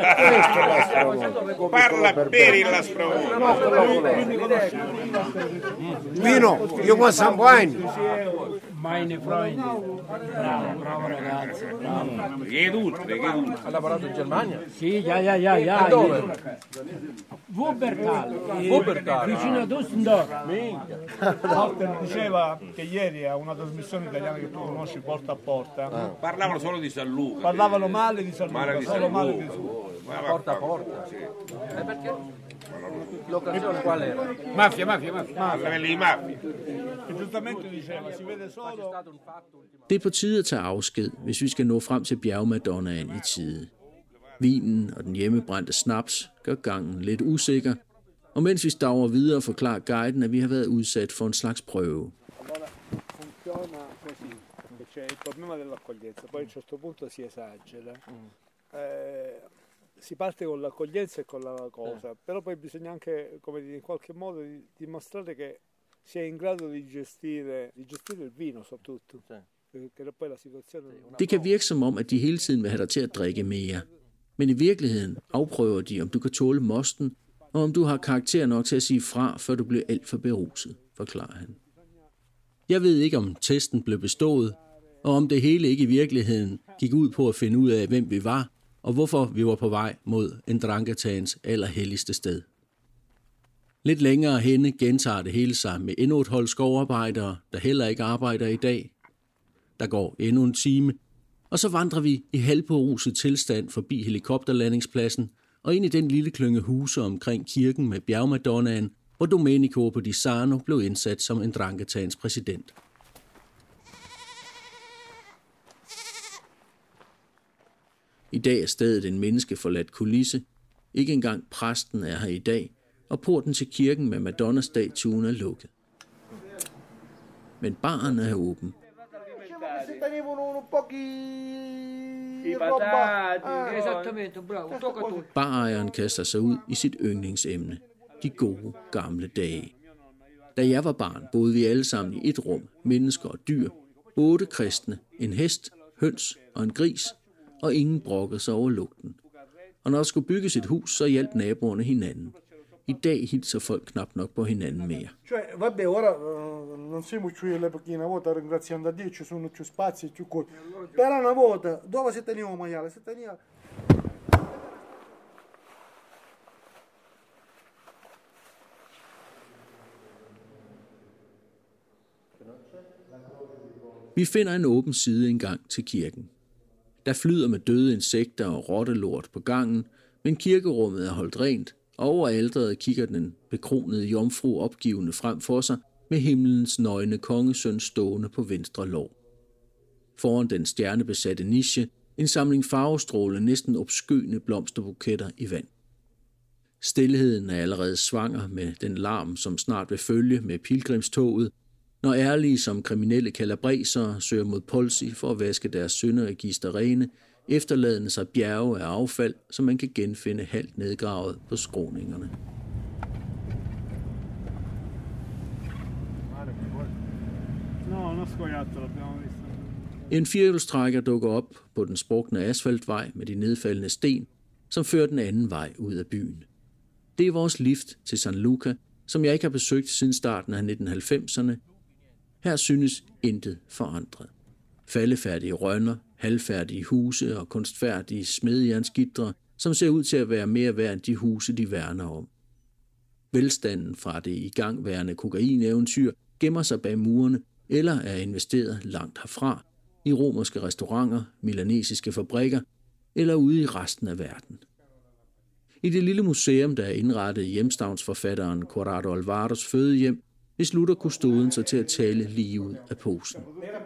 Parla bene in Aspromonte. Vino, io qua San Wine. Meine Freunde. Bravo, bravo ragazzo. Bravo. Che dulce, che dulce. Ha lavorato in Germania? Sì, ja, ja, ja, ja. E dove? Wuppertal. Wuppertal. Vicino a Düsseldorf. Walter diceva che ieri a una trasmissione italiana che tu conosci, Porta a Porta, ah. parlavano solo di San Luca. Parlavano male di San Luca, male di solo San male Luca. di San Luca. Porta a porta? Sì. E perché? L'occasione qual era? Mafia, mafia, mafia. Mafia, lì mafia. E giustamente diceva, si vede solo... Det er på tide at tage afsked, hvis vi skal nå frem til bjergmadonnaen i tide. Vinen og den hjemmebrændte snaps gør gangen lidt usikker, og mens vi staver videre forklarer guiden, at vi har været udsat for en slags prøve. Funziona così, c'è il problema dell'accoglienza, poi a un certo punto si esagera. Eh, si parte con l'accoglienza e con la cosa, però poi bisogna anche, come dire, in qualche modo dimostrare che si è in grado di gestire, di gestire il vino soprattutto. Det kan virke som om, at de hele tiden vil have dig til at drikke mere. Men i virkeligheden afprøver de, om du kan tåle mosten, og om du har karakter nok til at sige fra, før du bliver alt for beruset, forklarer han. Jeg ved ikke, om testen blev bestået, og om det hele ikke i virkeligheden gik ud på at finde ud af, hvem vi var, og hvorfor vi var på vej mod Ndranghetaens allerhelligste sted. Lidt længere henne gentager det hele sig med endnu et hold skovarbejdere, der heller ikke arbejder i dag. Der går endnu en time, og så vandrer vi i halvberuset tilstand forbi helikopterlandingspladsen og ind i den lille klynge huse omkring kirken med bjergmadonnaen, hvor Domenico Podisano blev indsat som Ndranghetaens præsident. I dag er stedet en menneskeforladt kulisse. Ikke engang præsten er her i dag, og porten til kirken med Madonna-statuen er lukket. Men baren er åben. Barejeren kaster sig ud i sit yndlingsemne. De gode gamle dage. Da jeg var barn, boede vi alle sammen i et rum, mennesker og dyr, otte kristne, en hest, høns og en gris, og ingen brokkede sig over lugten. og når der skulle bygges et hus, så hjalp naboerne hinanden. I dag hilser folk knap nok på hinanden mere. Cioè, vabbè, ora uh, non siamo più all'epoca, una volta ringraziando a Dio ci sono più spazi, più cose. Però una volta, dove si teneva un maiale? Si teneva... Vi finder en åben side engang til kirken. Der flyder med døde insekter og rottelort på gangen, men kirkerummet er holdt rent, og over alteret kigger den bekronede jomfru opgivende frem for sig med himlens nøgne kongesøn stående på venstre lår. Foran den stjernebesatte niche en samling farvestråle næsten opskøende blomsterbuketter i vand. Stilheden er allerede svanger med den larm, som snart vil følge med pilgrimstoget, når ærlige som kriminelle kalabresere søger mod Polsi for at vaske deres synderegister rene, efterladende sig bjerge af affald, som man kan genfinde halvt nedgravet på skråningerne. En firehjulstrækker dukker op på den sprukne asfaltvej med de nedfaldende sten, som fører den anden vej ud af byen. Det er vores lift til San Luca, som jeg ikke har besøgt siden starten af nitten halvfemserne. Her synes intet forandret. Faldefærdige rønner, halvfærdige huse og kunstfærdige smedjernsgitre, som ser ud til at være mere værd end de huse, de værner om. Velstanden fra det igangværende kokaineventyr gemmer sig bag murene eller er investeret langt herfra, i romerske restauranter, milanesiske fabrikker eller ude i resten af verden. I det lille museum, der er indrettet i hjemstavnsforfatteren Corrado Alvaros fødehjem, beslutter kustoden sig til at tale lige ud af posen.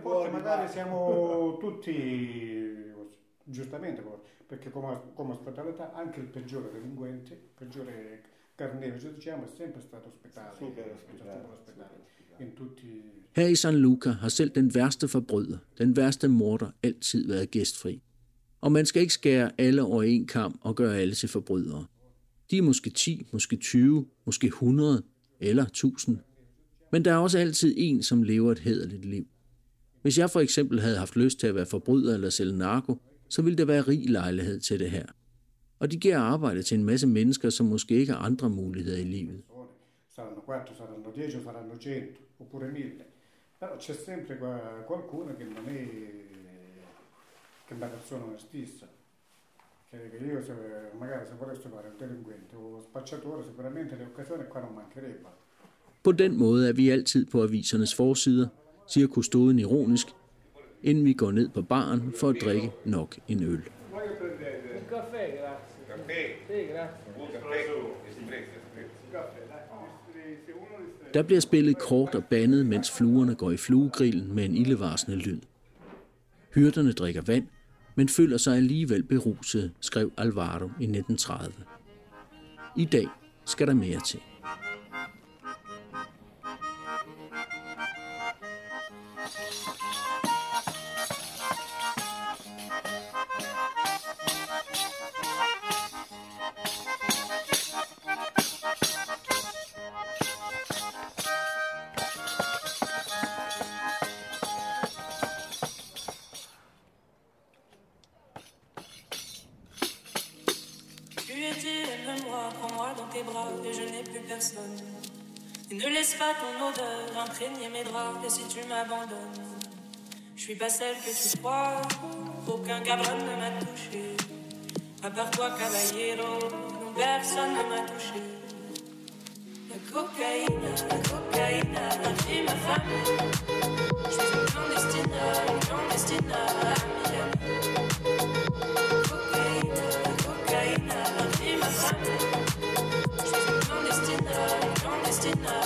Giustamente, perché come, come ospitalità anche il peggiore delinquente, il peggiore carnefice, diciamo, è sempre stato ospitale. In tutti... Her i San Luca har selv den værste forbryder, den værste morder, altid været gæstfri. Og man skal ikke skære alle over en kam og gøre alle til forbrydere. De er måske ti, måske tyve, måske hundrede eller tusind. Men der er også altid en, som lever et hæderligt liv. Hvis jeg for eksempel havde haft lyst til at være forbryder eller sælge narko, så ville der være rig lejlighed til det her. Og de giver arbejde til en masse mennesker, som måske ikke har andre muligheder i livet. Saranno quattro, saranno dieci, saranno cento, oppure mille. Però c'è sempre qualcuno che non è che una persona onestissa. Che io se, magari se volessi fare un delinquente o spacciatore, sicuramente le occasioni qua non mancherebbero. På den måde er vi altid på avisernes forsider, siger kustoden ironisk, inden vi går ned på baren for at drikke nok en øl. Der bliver spillet kort og bandet, mens fluerne går i fluegrillen med en ildevarslende lyd. Hyrderne drikker vand, men føler sig alligevel beruset, skrev Alvaro i nitten tredive. I dag skal der mere til. Ne laisse pas ton odeur imprégner mes draps. Et si tu m'abandonnes, je suis pas celle que tu crois. Aucun cabron ne m'a touché. À part toi, caballero, non, personne ne m'a touché. La cocaïne, la cocaïne, a pris ma femme. Je suis une clandestine, une clandestine à Miami. La cocaïne, la cocaïne, a pris ma femme. Je suis une clandestine, une clandestine à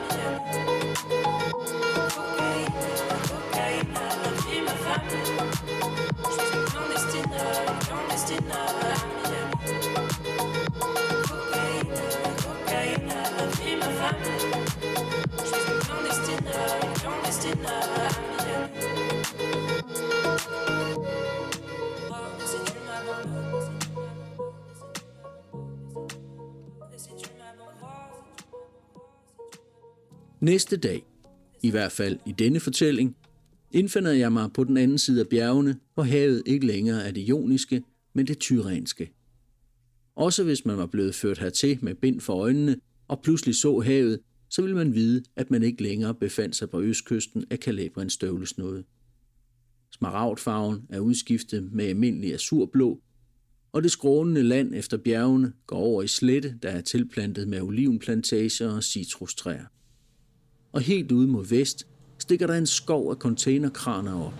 Næste dag, i hvert fald i denne fortælling, indfinder jeg mig på den anden side af bjergene, hvor havet ikke længere er det joniske, men det tyrrhenske. Også hvis man var blevet ført hertil med bind for øjnene og pludselig så havet, så ville man vide, at man ikke længere befandt sig på østkysten af Calabriens støvlesnode. Smaragdfarven er udskiftet med almindelig azurblå, og det skrånende land efter bjergene går over i slette, der er tilplantet med olivenplantager og citrustræer. Og helt ude mod vest stikker der en skov af containerkraner op.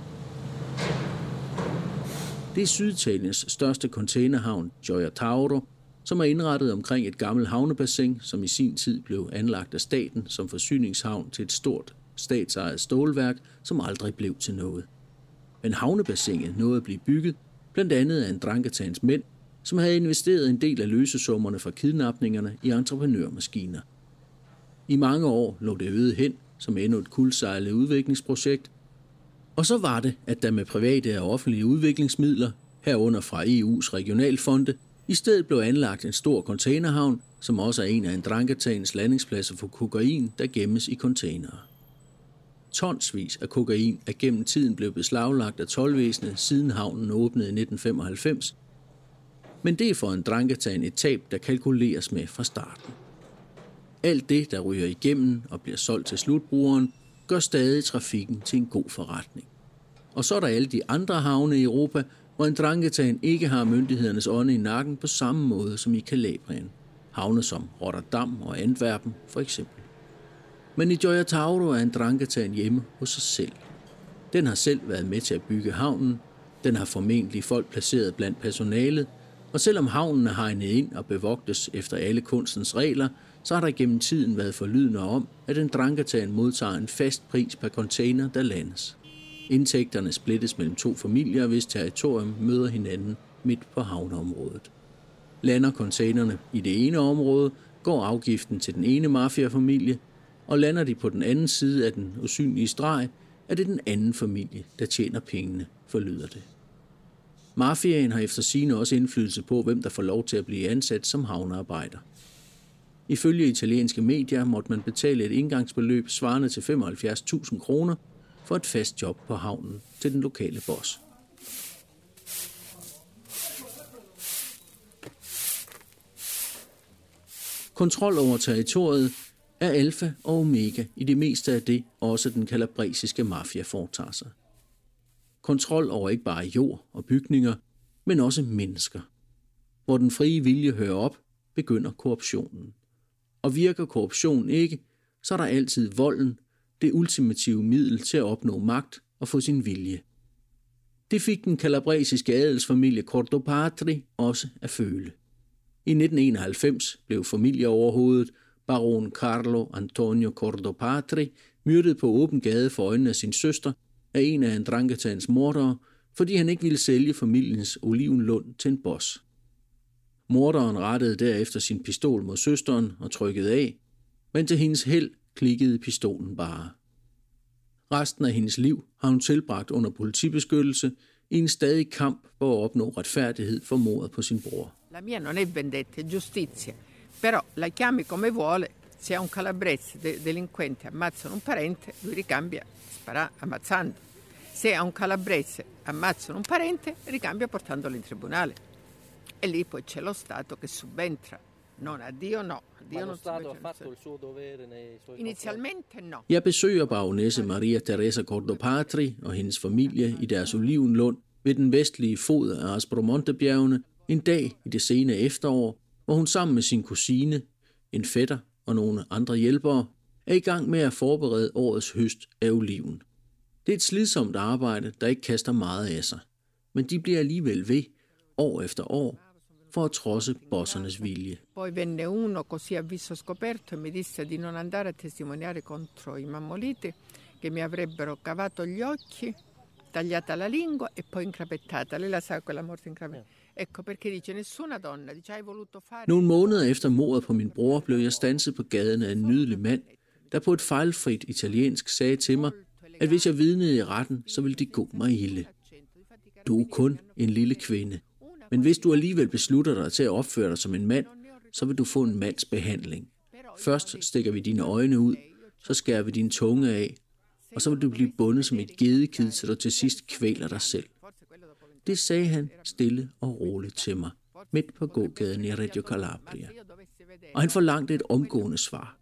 Det er Syditaliens største containerhavn, Gioia Tauro, som er indrettet omkring et gammelt havnebassin, som i sin tid blev anlagt af staten som forsyningshavn til et stort statsejet stålværk, som aldrig blev til noget. Men havnebassinet nåede at blive bygget, blandt andet af Ndranghetaens mænd, som havde investeret en del af løsesummerne fra kidnapningerne i entreprenørmaskiner. I mange år lå det øget hen som endnu et kuldsejlet udviklingsprojekt, og så var det, at der med private og offentlige udviklingsmidler, herunder fra E U's regionalfonde, i stedet blev anlagt en stor containerhavn, som også er en af Ndranghetaens landingspladser for kokain, der gemmes i containere. Tonsvis af kokain er gennem tiden blevet beslaglagt af toldvæsenet, siden havnen åbnede i nitten femoghalvfems, men det er for Ndranghetaen et tab, der kalkuleres med fra starten. Alt det, der ryger igennem og bliver solgt til slutbrugeren, gør stadig trafikken til en god forretning. Og så er der alle de andre havne i Europa, hvor Ndranghetaen ikke har myndighedernes ånde i nakken på samme måde som i Calabrien. Havne som Rotterdam og Antwerpen for eksempel. Men i Gioia Tauro er Ndranghetaen hjemme hos sig selv. Den har selv været med til at bygge havnen, den har formentlig folk placeret blandt personalet, og selvom havnen er hegnet ind og bevogtes efter alle kunstens regler, så har der gennem tiden været forlydender om, at Ndranghetaen modtager en fast pris per container, der landes. Indtægterne splittes mellem to familier, hvis territorium møder hinanden midt på havneområdet. Lander containerne i det ene område, går afgiften til den ene mafiafamilie, og lander de på den anden side af den usynlige streg, er det den anden familie, der tjener pengene, forlyder det. Mafiaen har efter sigende også indflydelse på, hvem der får lov til at blive ansat som havnearbejder. Ifølge italienske medier måtte man betale et indgangsbeløb svarende til femoghalvfjerds tusind kroner for et fast job på havnen til den lokale boss. Kontrol over territoriet er alfa og omega i det meste af det, også den calabresiske mafia foretager sig. Kontrol over ikke bare jord og bygninger, men også mennesker. Hvor den frie vilje hører op, begynder korruptionen. Og virker korruption ikke, så er der altid volden, det ultimative middel til at opnå magt og få sin vilje. Det fik den calabresiske adelsfamilie Cordopatri også at føle. I nitten enoghalvfems blev familieoverhovedet baron Carlo Antonio Cordopatri myrdet på åben gade for øjnene af sin søster af en af Ndranghetaens mordere, fordi han ikke ville sælge familiens olivenlund til en boss. Morderen rettede derefter sin pistol mod søsteren og trykkede af, men til hendes held klikkede pistolen bare. Resten af hendes liv har hun tilbragt under politibeskyttelse i en stadig kamp for at opnå retfærdighed for mordet på sin bror. La mia non è vendetta, è giustizia, però la chiami come vuole, se a un calabrese de- delinquente ammazzano un parente, lui ricambia spara ammazzando. Se a un calabrese ammazzano un parente, ricambia portandolo in tribunale. E lì poi c'è lo Stato che subentra. Non a Dio no. A Dio Ma non lo Stato ha subentra. fatto il suo dovere nei suoi Inizialmente no. Jeg besøger baronesse Maria Teresa Cordopatri og hendes familie i deres olivenlund ved den vestlige fod af Aspromonte-bjergene en dag i det sene efterår, hvor hun sammen med sin kusine, en fætter og nogle andre hjælpere er i gang med at forberede årets høst af oliven. Det er et slidsomt arbejde, der ikke kaster meget af sig, men de bliver alligevel ved, år efter år, for at trodse bossernes vilje. Poi venne uno così a viso scoperto e mi disse di non andare a testimoniare contro i mammoliti che mi avrebbero cavato gli occhi, tagliata la lingua e poi incrapettata. Lei la sa quella morte incrapettata. Ecco perché dice nessuna donna dice hai voluto fare. Nogle måneder efter mordet på min bror blev jeg standset på gaden af en nydelig mand, der på et fejlfrit italiensk sagde til mig, at hvis jeg vidnede i retten, så ville det gå mig ilde. Du er kun en lille kvinde, men hvis du alligevel beslutter dig til at opføre dig som en mand, så vil du få en mands behandling. Først stikker vi dine øjne ud, så skærer vi din tunge af, og så vil du blive bundet som et gedekid, så du til sidst kvæler dig selv. Det sagde han stille og roligt til mig. midt på gågaden i Reggio Calabria. Og han forlangte et omgående svar.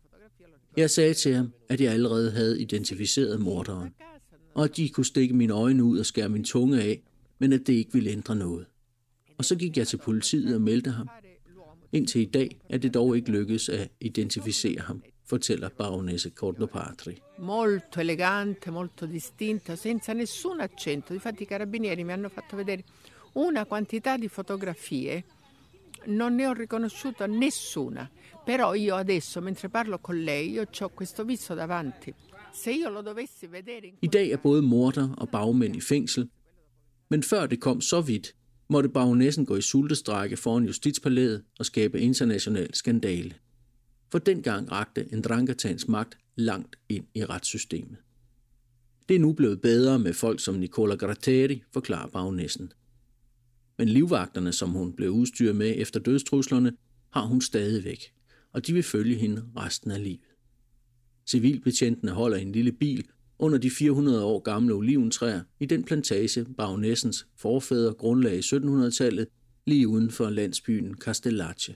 Jeg sagde til ham, at jeg allerede havde identificeret morderen, og at de kunne stikke mine øjne ud og skære min tunge af, men at det ikke ville ændre noget. Og så gik jeg til politiet og meldte ham. Indtil i dag er det dog ikke lykkedes at identificere ham, fortæller baronesse Cordopatri. Molto elegante, molto distinta, senza nessun accento. Difatti i carabinieri mi hanno fatto vedere una quantità di fotografie. Non ne ho riconosciuto nessuna, però io adesso, mentre parlo con lei, io ho questo viso davanti. Se io lo dovessi vedere... I dag er både morder og bagmænd i fængsel, men før det kom så vidt, måtte baronessen gå i sultestrække foran justitspalæet og skabe international skandale. For dengang rakte Ndrangatans magt langt ind i retssystemet. Det er nu blevet bedre med folk som Nicola Gratteri, forklarer baronessen. Men livvagterne, som hun blev udstyret med efter dødstruslerne, har hun stadigvæk, og de vil følge hende resten af livet. Civilbetjentene holder en lille bil under de fire hundrede år gamle oliventræer i den plantage, baronessens forfædre grundlagde i syttenhundredetallet, lige uden for landsbyen Castellace.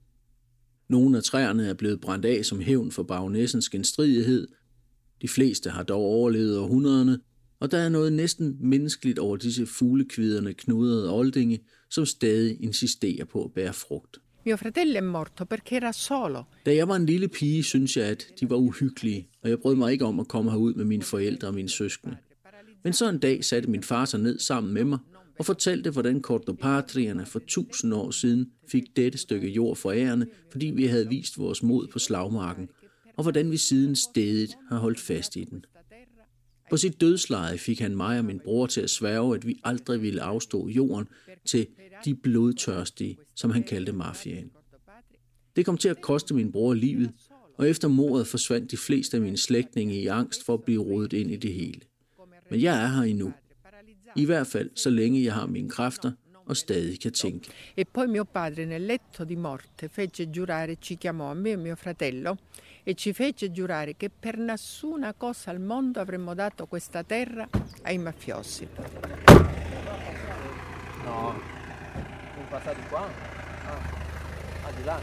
Nogle af træerne er blevet brændt af som hævn for baronessens genstridighed. De fleste har dog overlevet århundrederne, og der er noget næsten menneskeligt over disse fuglekviderne knudrede oldinge, som stadig insisterer på at bære frugt. Mio fratello è morto perché era solo. Da jeg var en lille pige, synes jeg, at de var uhyggelige, og jeg brød mig ikke om at komme herud med mine forældre og mine søskende. Men så en dag satte min far sig ned sammen med mig og fortalte, hvordan Cordopatrierne for tusind år siden fik dette stykke jord forærende, fordi vi havde vist vores mod på slagmarken, og hvordan vi siden stædigt har holdt fast i den. På sit dødsleje fik han mig og min bror til at sværge, at vi aldrig ville afstå jorden til de blodtørstige, som han kaldte mafiaen. Det kom til at koste min bror livet, og efter mordet forsvandt de fleste af mine slægtninge i angst for at blive rodet ind i det hele. Men jeg er her endnu. I hvert fald så længe jeg har mine kræfter og stadig kan tænke. E poi mio padre nel letto di morte fece giurare, ci chiamò a me e mio fratello e ci fece giurare che per nessuna cosa al mondo avremmo dato questa terra ai mafiosi. No, sono passati qua? Ah, ah di là.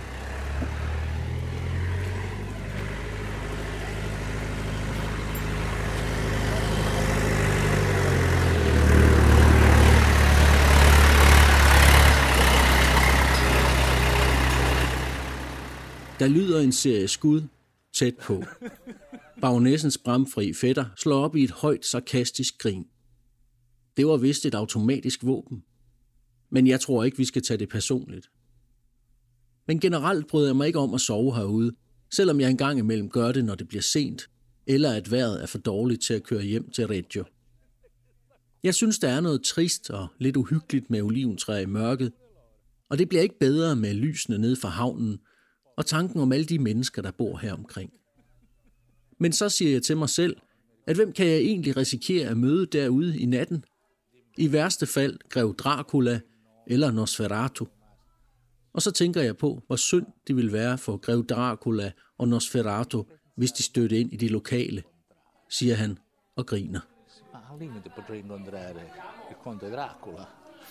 Der lyder en serie skud tæt på. Baronessens bramfri fætter slår op i et højt sarkastisk grin. Det var vist et automatisk våben. Men jeg tror ikke, vi skal tage det personligt. Men generelt bryder jeg mig ikke om at sove herude, selvom jeg engang imellem gør det, når det bliver sent, eller at vejret er for dårligt til at køre hjem til Reggio. Jeg synes, der er noget trist og lidt uhyggeligt med oliventræer i mørket, og det bliver ikke bedre med lysene ned fra havnen, og tanken om alle de mennesker, der bor her omkring. Men så siger jeg til mig selv, at hvem kan jeg egentlig risikere at møde derude i natten? I værste fald grev Dracula eller Nosferatu. Og så tænker jeg på, hvor synd det ville være for grev Dracula og Nosferatu, hvis de stødte ind i de lokale, siger han og griner. Al limite potrei incontrare il conte Dracula.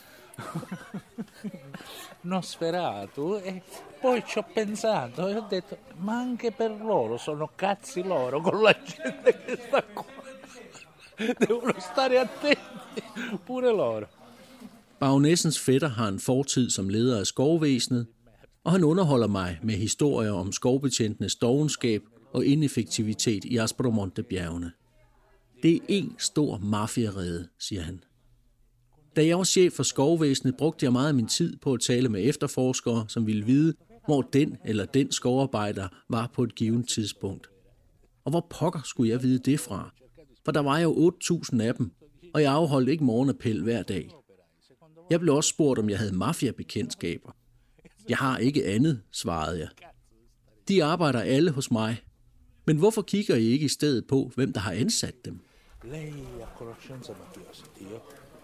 Nosferatu e poi ci ho pensato e ho detto ma anche per loro sono cazzi loro con la gente che sta qua, devono stare attenti pure loro. Baronessens fætter har en fortid som leder af skovvæsenet, og han underholder mig med historier om skovbetjentenes dovenskab og ineffektivitet i Aspromonte-bjergene. Det er en stor mafiarede, siger han. Da jeg var chef for skovvæsenet, brugte jeg meget af min tid på at tale med efterforskere, som ville vide, hvor den eller den skovarbejder var på et givet tidspunkt. Og hvor pokker skulle jeg vide det fra? For der var jo otte tusind af dem, og jeg afholdt ikke morgenappel hver dag. Jeg blev også spurgt, om jeg havde mafiabekendtskaber. Jeg har ikke andet, svarede jeg. De arbejder alle hos mig. Men hvorfor kigger I ikke i stedet på, hvem der har ansat dem? Lei ha conoscenza mafiosa, io?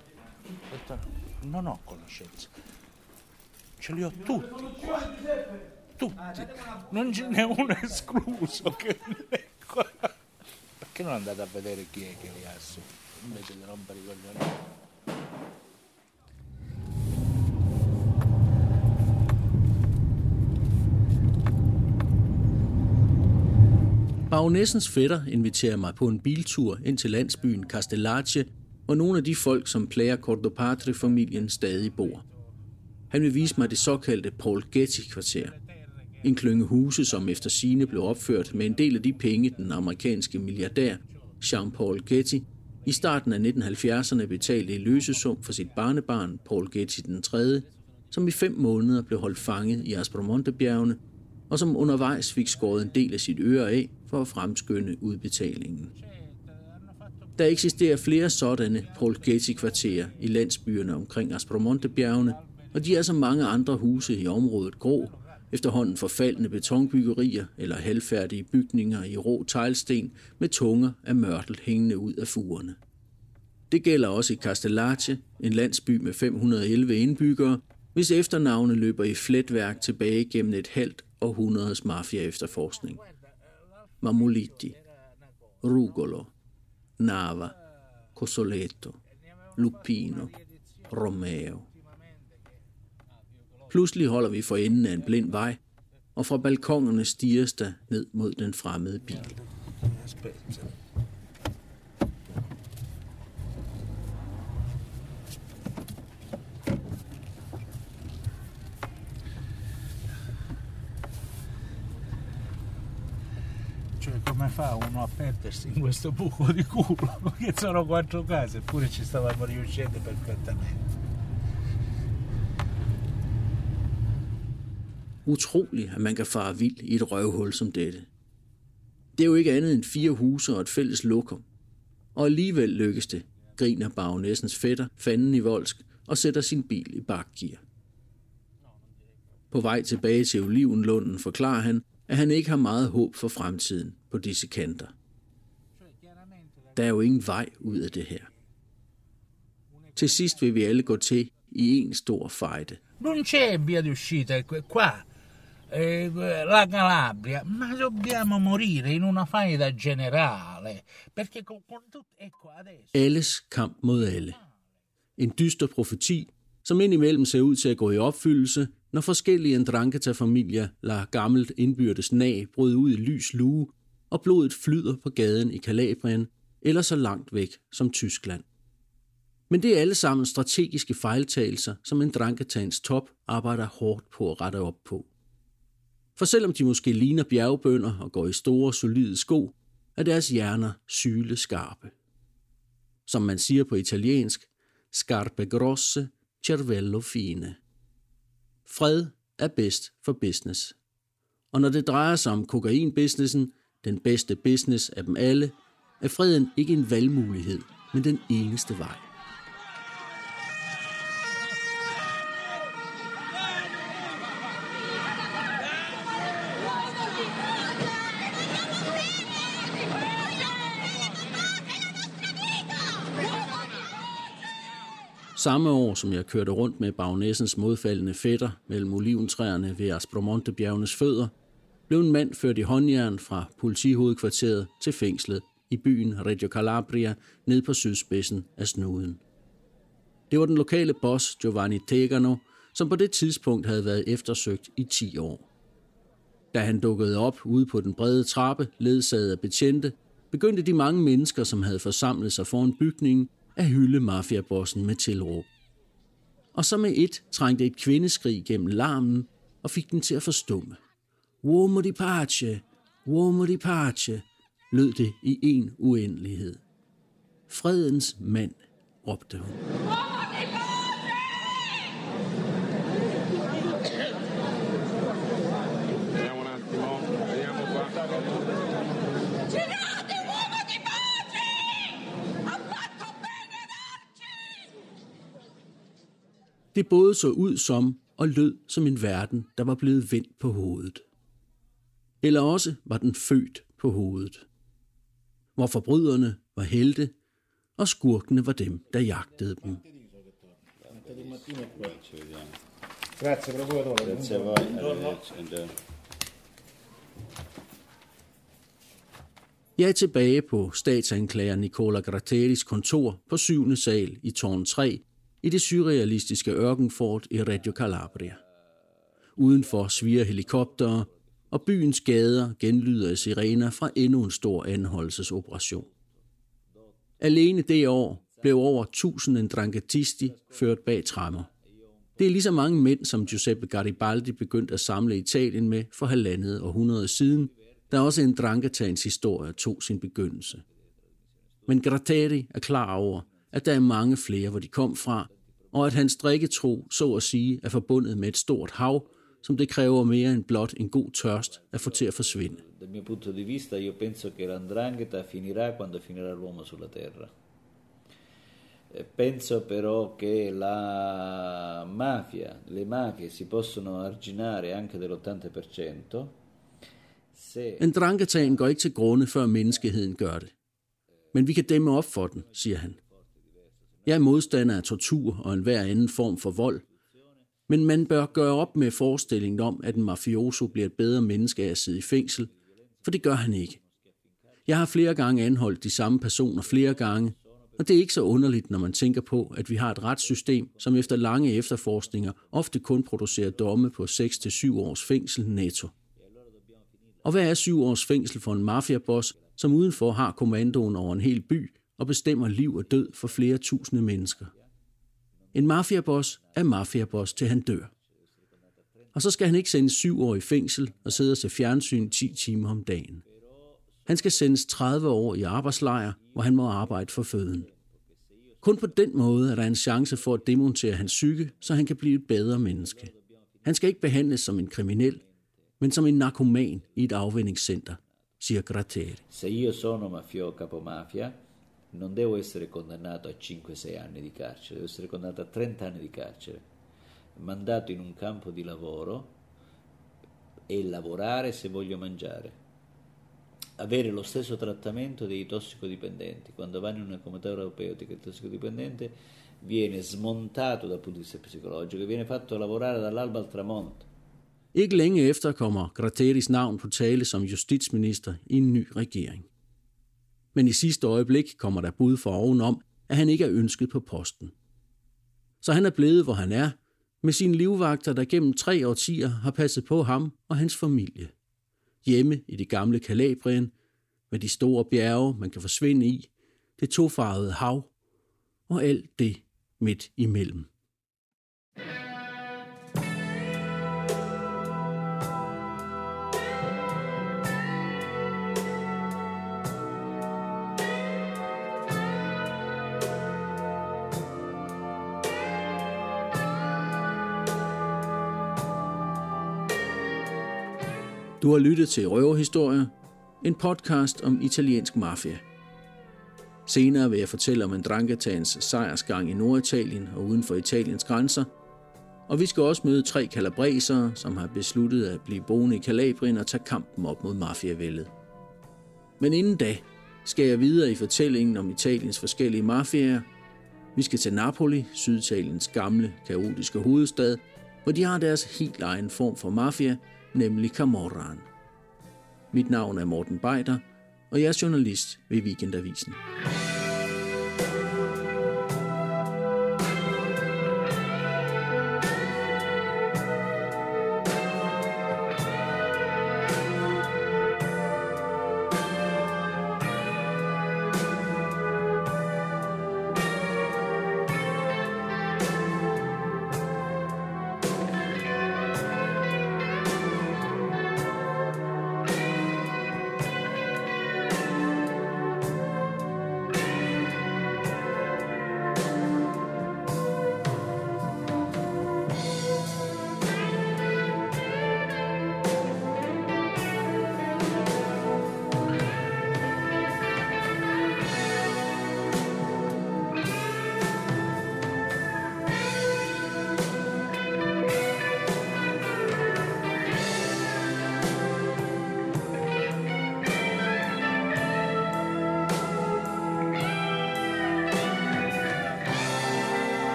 Non ho conoscenza. Ce li ho tutti qua. Tutti. Non ce n'è uno escluso che qua. Perché non andate a vedere chi è che li ha assunti? Invece di rompere i coglioni. Baronessens fætter inviterer mig på en biltur ind til landsbyen Castellace, hvor nogle af de folk, som plager Cordopatri-familien, stadig bor. Han vil vise mig det såkaldte Paul Getty-kvarter. En klynge huse, som efter sigende blev opført med en del af de penge, den amerikanske milliardær Jean-Paul Getty i starten af nitten halvfjerdserne betalte i løsesum for sit barnebarn Paul Getty den tredje, som i fem måneder blev holdt fanget i Aspromonte-bjergene, og som undervejs fik skåret en del af sit øre af for at fremskynde udbetalingen. Der eksisterer flere sådanne Paul Getty-kvarterer i landsbyerne omkring Aspromonte-bjergene, og de er som mange andre huse i området grå, efterhånden forfaldne betonbyggerier eller halvfærdige bygninger i rå teglsten med tunger af mørtel hængende ud af fugerne. Det gælder også i Castellace, en landsby med fem hundrede og elleve indbyggere, hvis efternavne løber i fletværk tilbage gennem et halvt århundredes mafia-efterforskning. Mamuliti, Rugolo, Nava, Cosoletto, Lupino, Romeo. Pludselig holder vi for enden af en blind vej, og fra balkonerne stiges der ned mod den fremmede bil. Cioè, come fa uno a perdersi in questo buco di culo? Che sono quattro case, eppure ci stavamo riuscendo perfettamente. Utroligt, at man kan fare vild i et røvhul som dette. Det er jo ikke andet end fire huse og et fælles lokum. Og alligevel lykkes det, griner baronessens fætter fanden i voldsk og sætter sin bil i bakgear. På vej tilbage til Olivenlunden forklarer han, at han ikke har meget håb for fremtiden på disse kanter. Der er jo ingen vej ud af det her. Til sidst vil vi alle gå til i en stor fejde. Non c'è via di uscita qua, eh, la Calabria, ma dobbiamo morire in una faida generale, perché con, con tutto, ecco adesso. Alles kamp mod alle. En dyster profeti, som indimellem ser ud til at gå i opfyldelse, når forskellige Ndrangheta-familier lader gammelt indbyrdes nag bryde ud i lys lue, og blodet flyder på gaden i Calabrien, eller så langt væk som Tyskland. Men det er alle sammen strategiske fejltagelser, som Ndranghetaens top arbejder hårdt på at rette op på. For selvom de måske ligner bjergbønder og går i store, solide sko, er deres hjerner syle skarpe. Som man siger på italiensk, scarpe grosse, cervello fine. Fred er bedst for business. Og når det drejer sig om kokainbusinessen, den bedste business af dem alle, er freden ikke en valgmulighed, men den eneste vej. Samme år, som jeg kørte rundt med baronessens modfaldende fætter mellem oliventræerne ved Aspromonte-bjergenes fødder, blev en mand ført i håndjern fra politihovedkvarteret til fængslet i byen Reggio Calabria ned på sydspidsen af snuden. Det var den lokale boss Giovanni Tegano, som på det tidspunkt havde været eftersøgt i ti år. Da han dukkede op ude på den brede trappe, ledsaget af betjente, begyndte de mange mennesker, som havde forsamlet sig foran bygningen, at hylde mafiabossen med tilråb. Og så med et trængte et kvindeskrig gennem larmen og fik den til at forstumme. Uomo di pace, uomo di pace, lød det i en uendelighed. Fredens mand, råbte hun. Det både så ud som og lød som en verden, der var blevet vendt på hovedet. Eller også var den født på hovedet. Hvor forbryderne var helte, og skurkene var dem, der jagtede dem. Jeg er tilbage på statsanklager Nicola Gratteris kontor på syvende sal i tårn tre, i det surrealistiske ørkenfort i Reggio Calabria. Udenfor sviger helikoptere, og byens gader genlyder i sirener fra endnu en stor anholdelsesoperation. Alene det år blev over tusind ndranghetisti ført bag tremmer. Det er lige så mange mænd, som Giuseppe Garibaldi begyndte at samle Italien med for halvandet århundrede siden, da også Ndranghetaens historie tog sin begyndelse. Men Gratteri er klar over, at der er mange flere, hvor de kom fra, og at hans drikketro, så at sige, er forbundet med et stort hav, som det kræver mere end blot en god tørst at få til at forsvinde. Dal mio punto di vista, io penso che l'andrangheta finirà quando finirà l'uomo sulla terra. Penso però che la mafia, le mafie si possono arginare anche dell'ottanta per cento. Ndranghetaen går ikke til grunde, før menneskeheden gør det. Men vi kan dæmme op for den, siger han. Jeg er modstander af tortur og enhver anden form for vold, men man bør gøre op med forestillingen om, at en mafioso bliver et bedre menneske af at sidde i fængsel, for det gør han ikke. Jeg har flere gange anholdt de samme personer flere gange, og det er ikke så underligt, når man tænker på, at vi har et retssystem, som efter lange efterforskninger ofte kun producerer domme på seks til syv års fængsel netto. Og hvad er syv års fængsel for en mafiaboss, som udenfor har kommandoen over en hel by og bestemmer liv og død for flere tusinde mennesker? En mafiaboss er mafiaboss til han dør. Og så skal han ikke sendes syv år i fængsel og sidde og se fjernsyn ti timer om dagen. Han skal sendes tredive år i arbejdslejr, hvor han må arbejde for føden. Kun på den måde er der en chance for at demontere hans psyke, så han kan blive et bedre menneske. Han skal ikke behandles som en kriminel, men som en narkoman i et afvændingscenter, siger Gratteri. Se io sono mafio capomafia, non devo essere condannato a cinque sei anni di carcere, devo essere condannato a trenta anni di carcere, mandato in un campo di lavoro e lavorare se voglio mangiare. Avere lo stesso trattamento dei tossicodipendenti. Quando vanno in una comunità terapeutica, il tossicodipendente viene smontato dal punto di vista psicologico e viene fatto lavorare dall'alba al tramonto. Ikke længe efter kommer Gratteris navn på tale som justitsminister i en ny regering. Men i sidste øjeblik kommer der bud fra ovenom, at han ikke er ønsket på posten. Så han er blevet, hvor han er, med sine livvagter, der gennem tre årtier har passet på ham og hans familie. Hjemme i det gamle Calabrien, med de store bjerge, man kan forsvinde i, det tofarvede hav og alt det midt imellem. Du har lyttet til Røverhistorier, en podcast om italiensk mafia. Senere vil jeg fortælle om Ndranghetaens sejrsgang i Norditalien og uden for Italiens grænser, og vi skal også møde tre calabresere, som har besluttet at blive boende i Calabrien og tage kampen op mod mafiavældet. Men inden da skal jeg videre i fortællingen om Italiens forskellige mafiaer. Vi skal til Napoli, Syditaliens gamle, kaotiske hovedstad, hvor de har deres helt egen form for mafia, nemlig Camorraen. Mit navn er Morten Beider, og jeg er journalist ved Weekendavisen.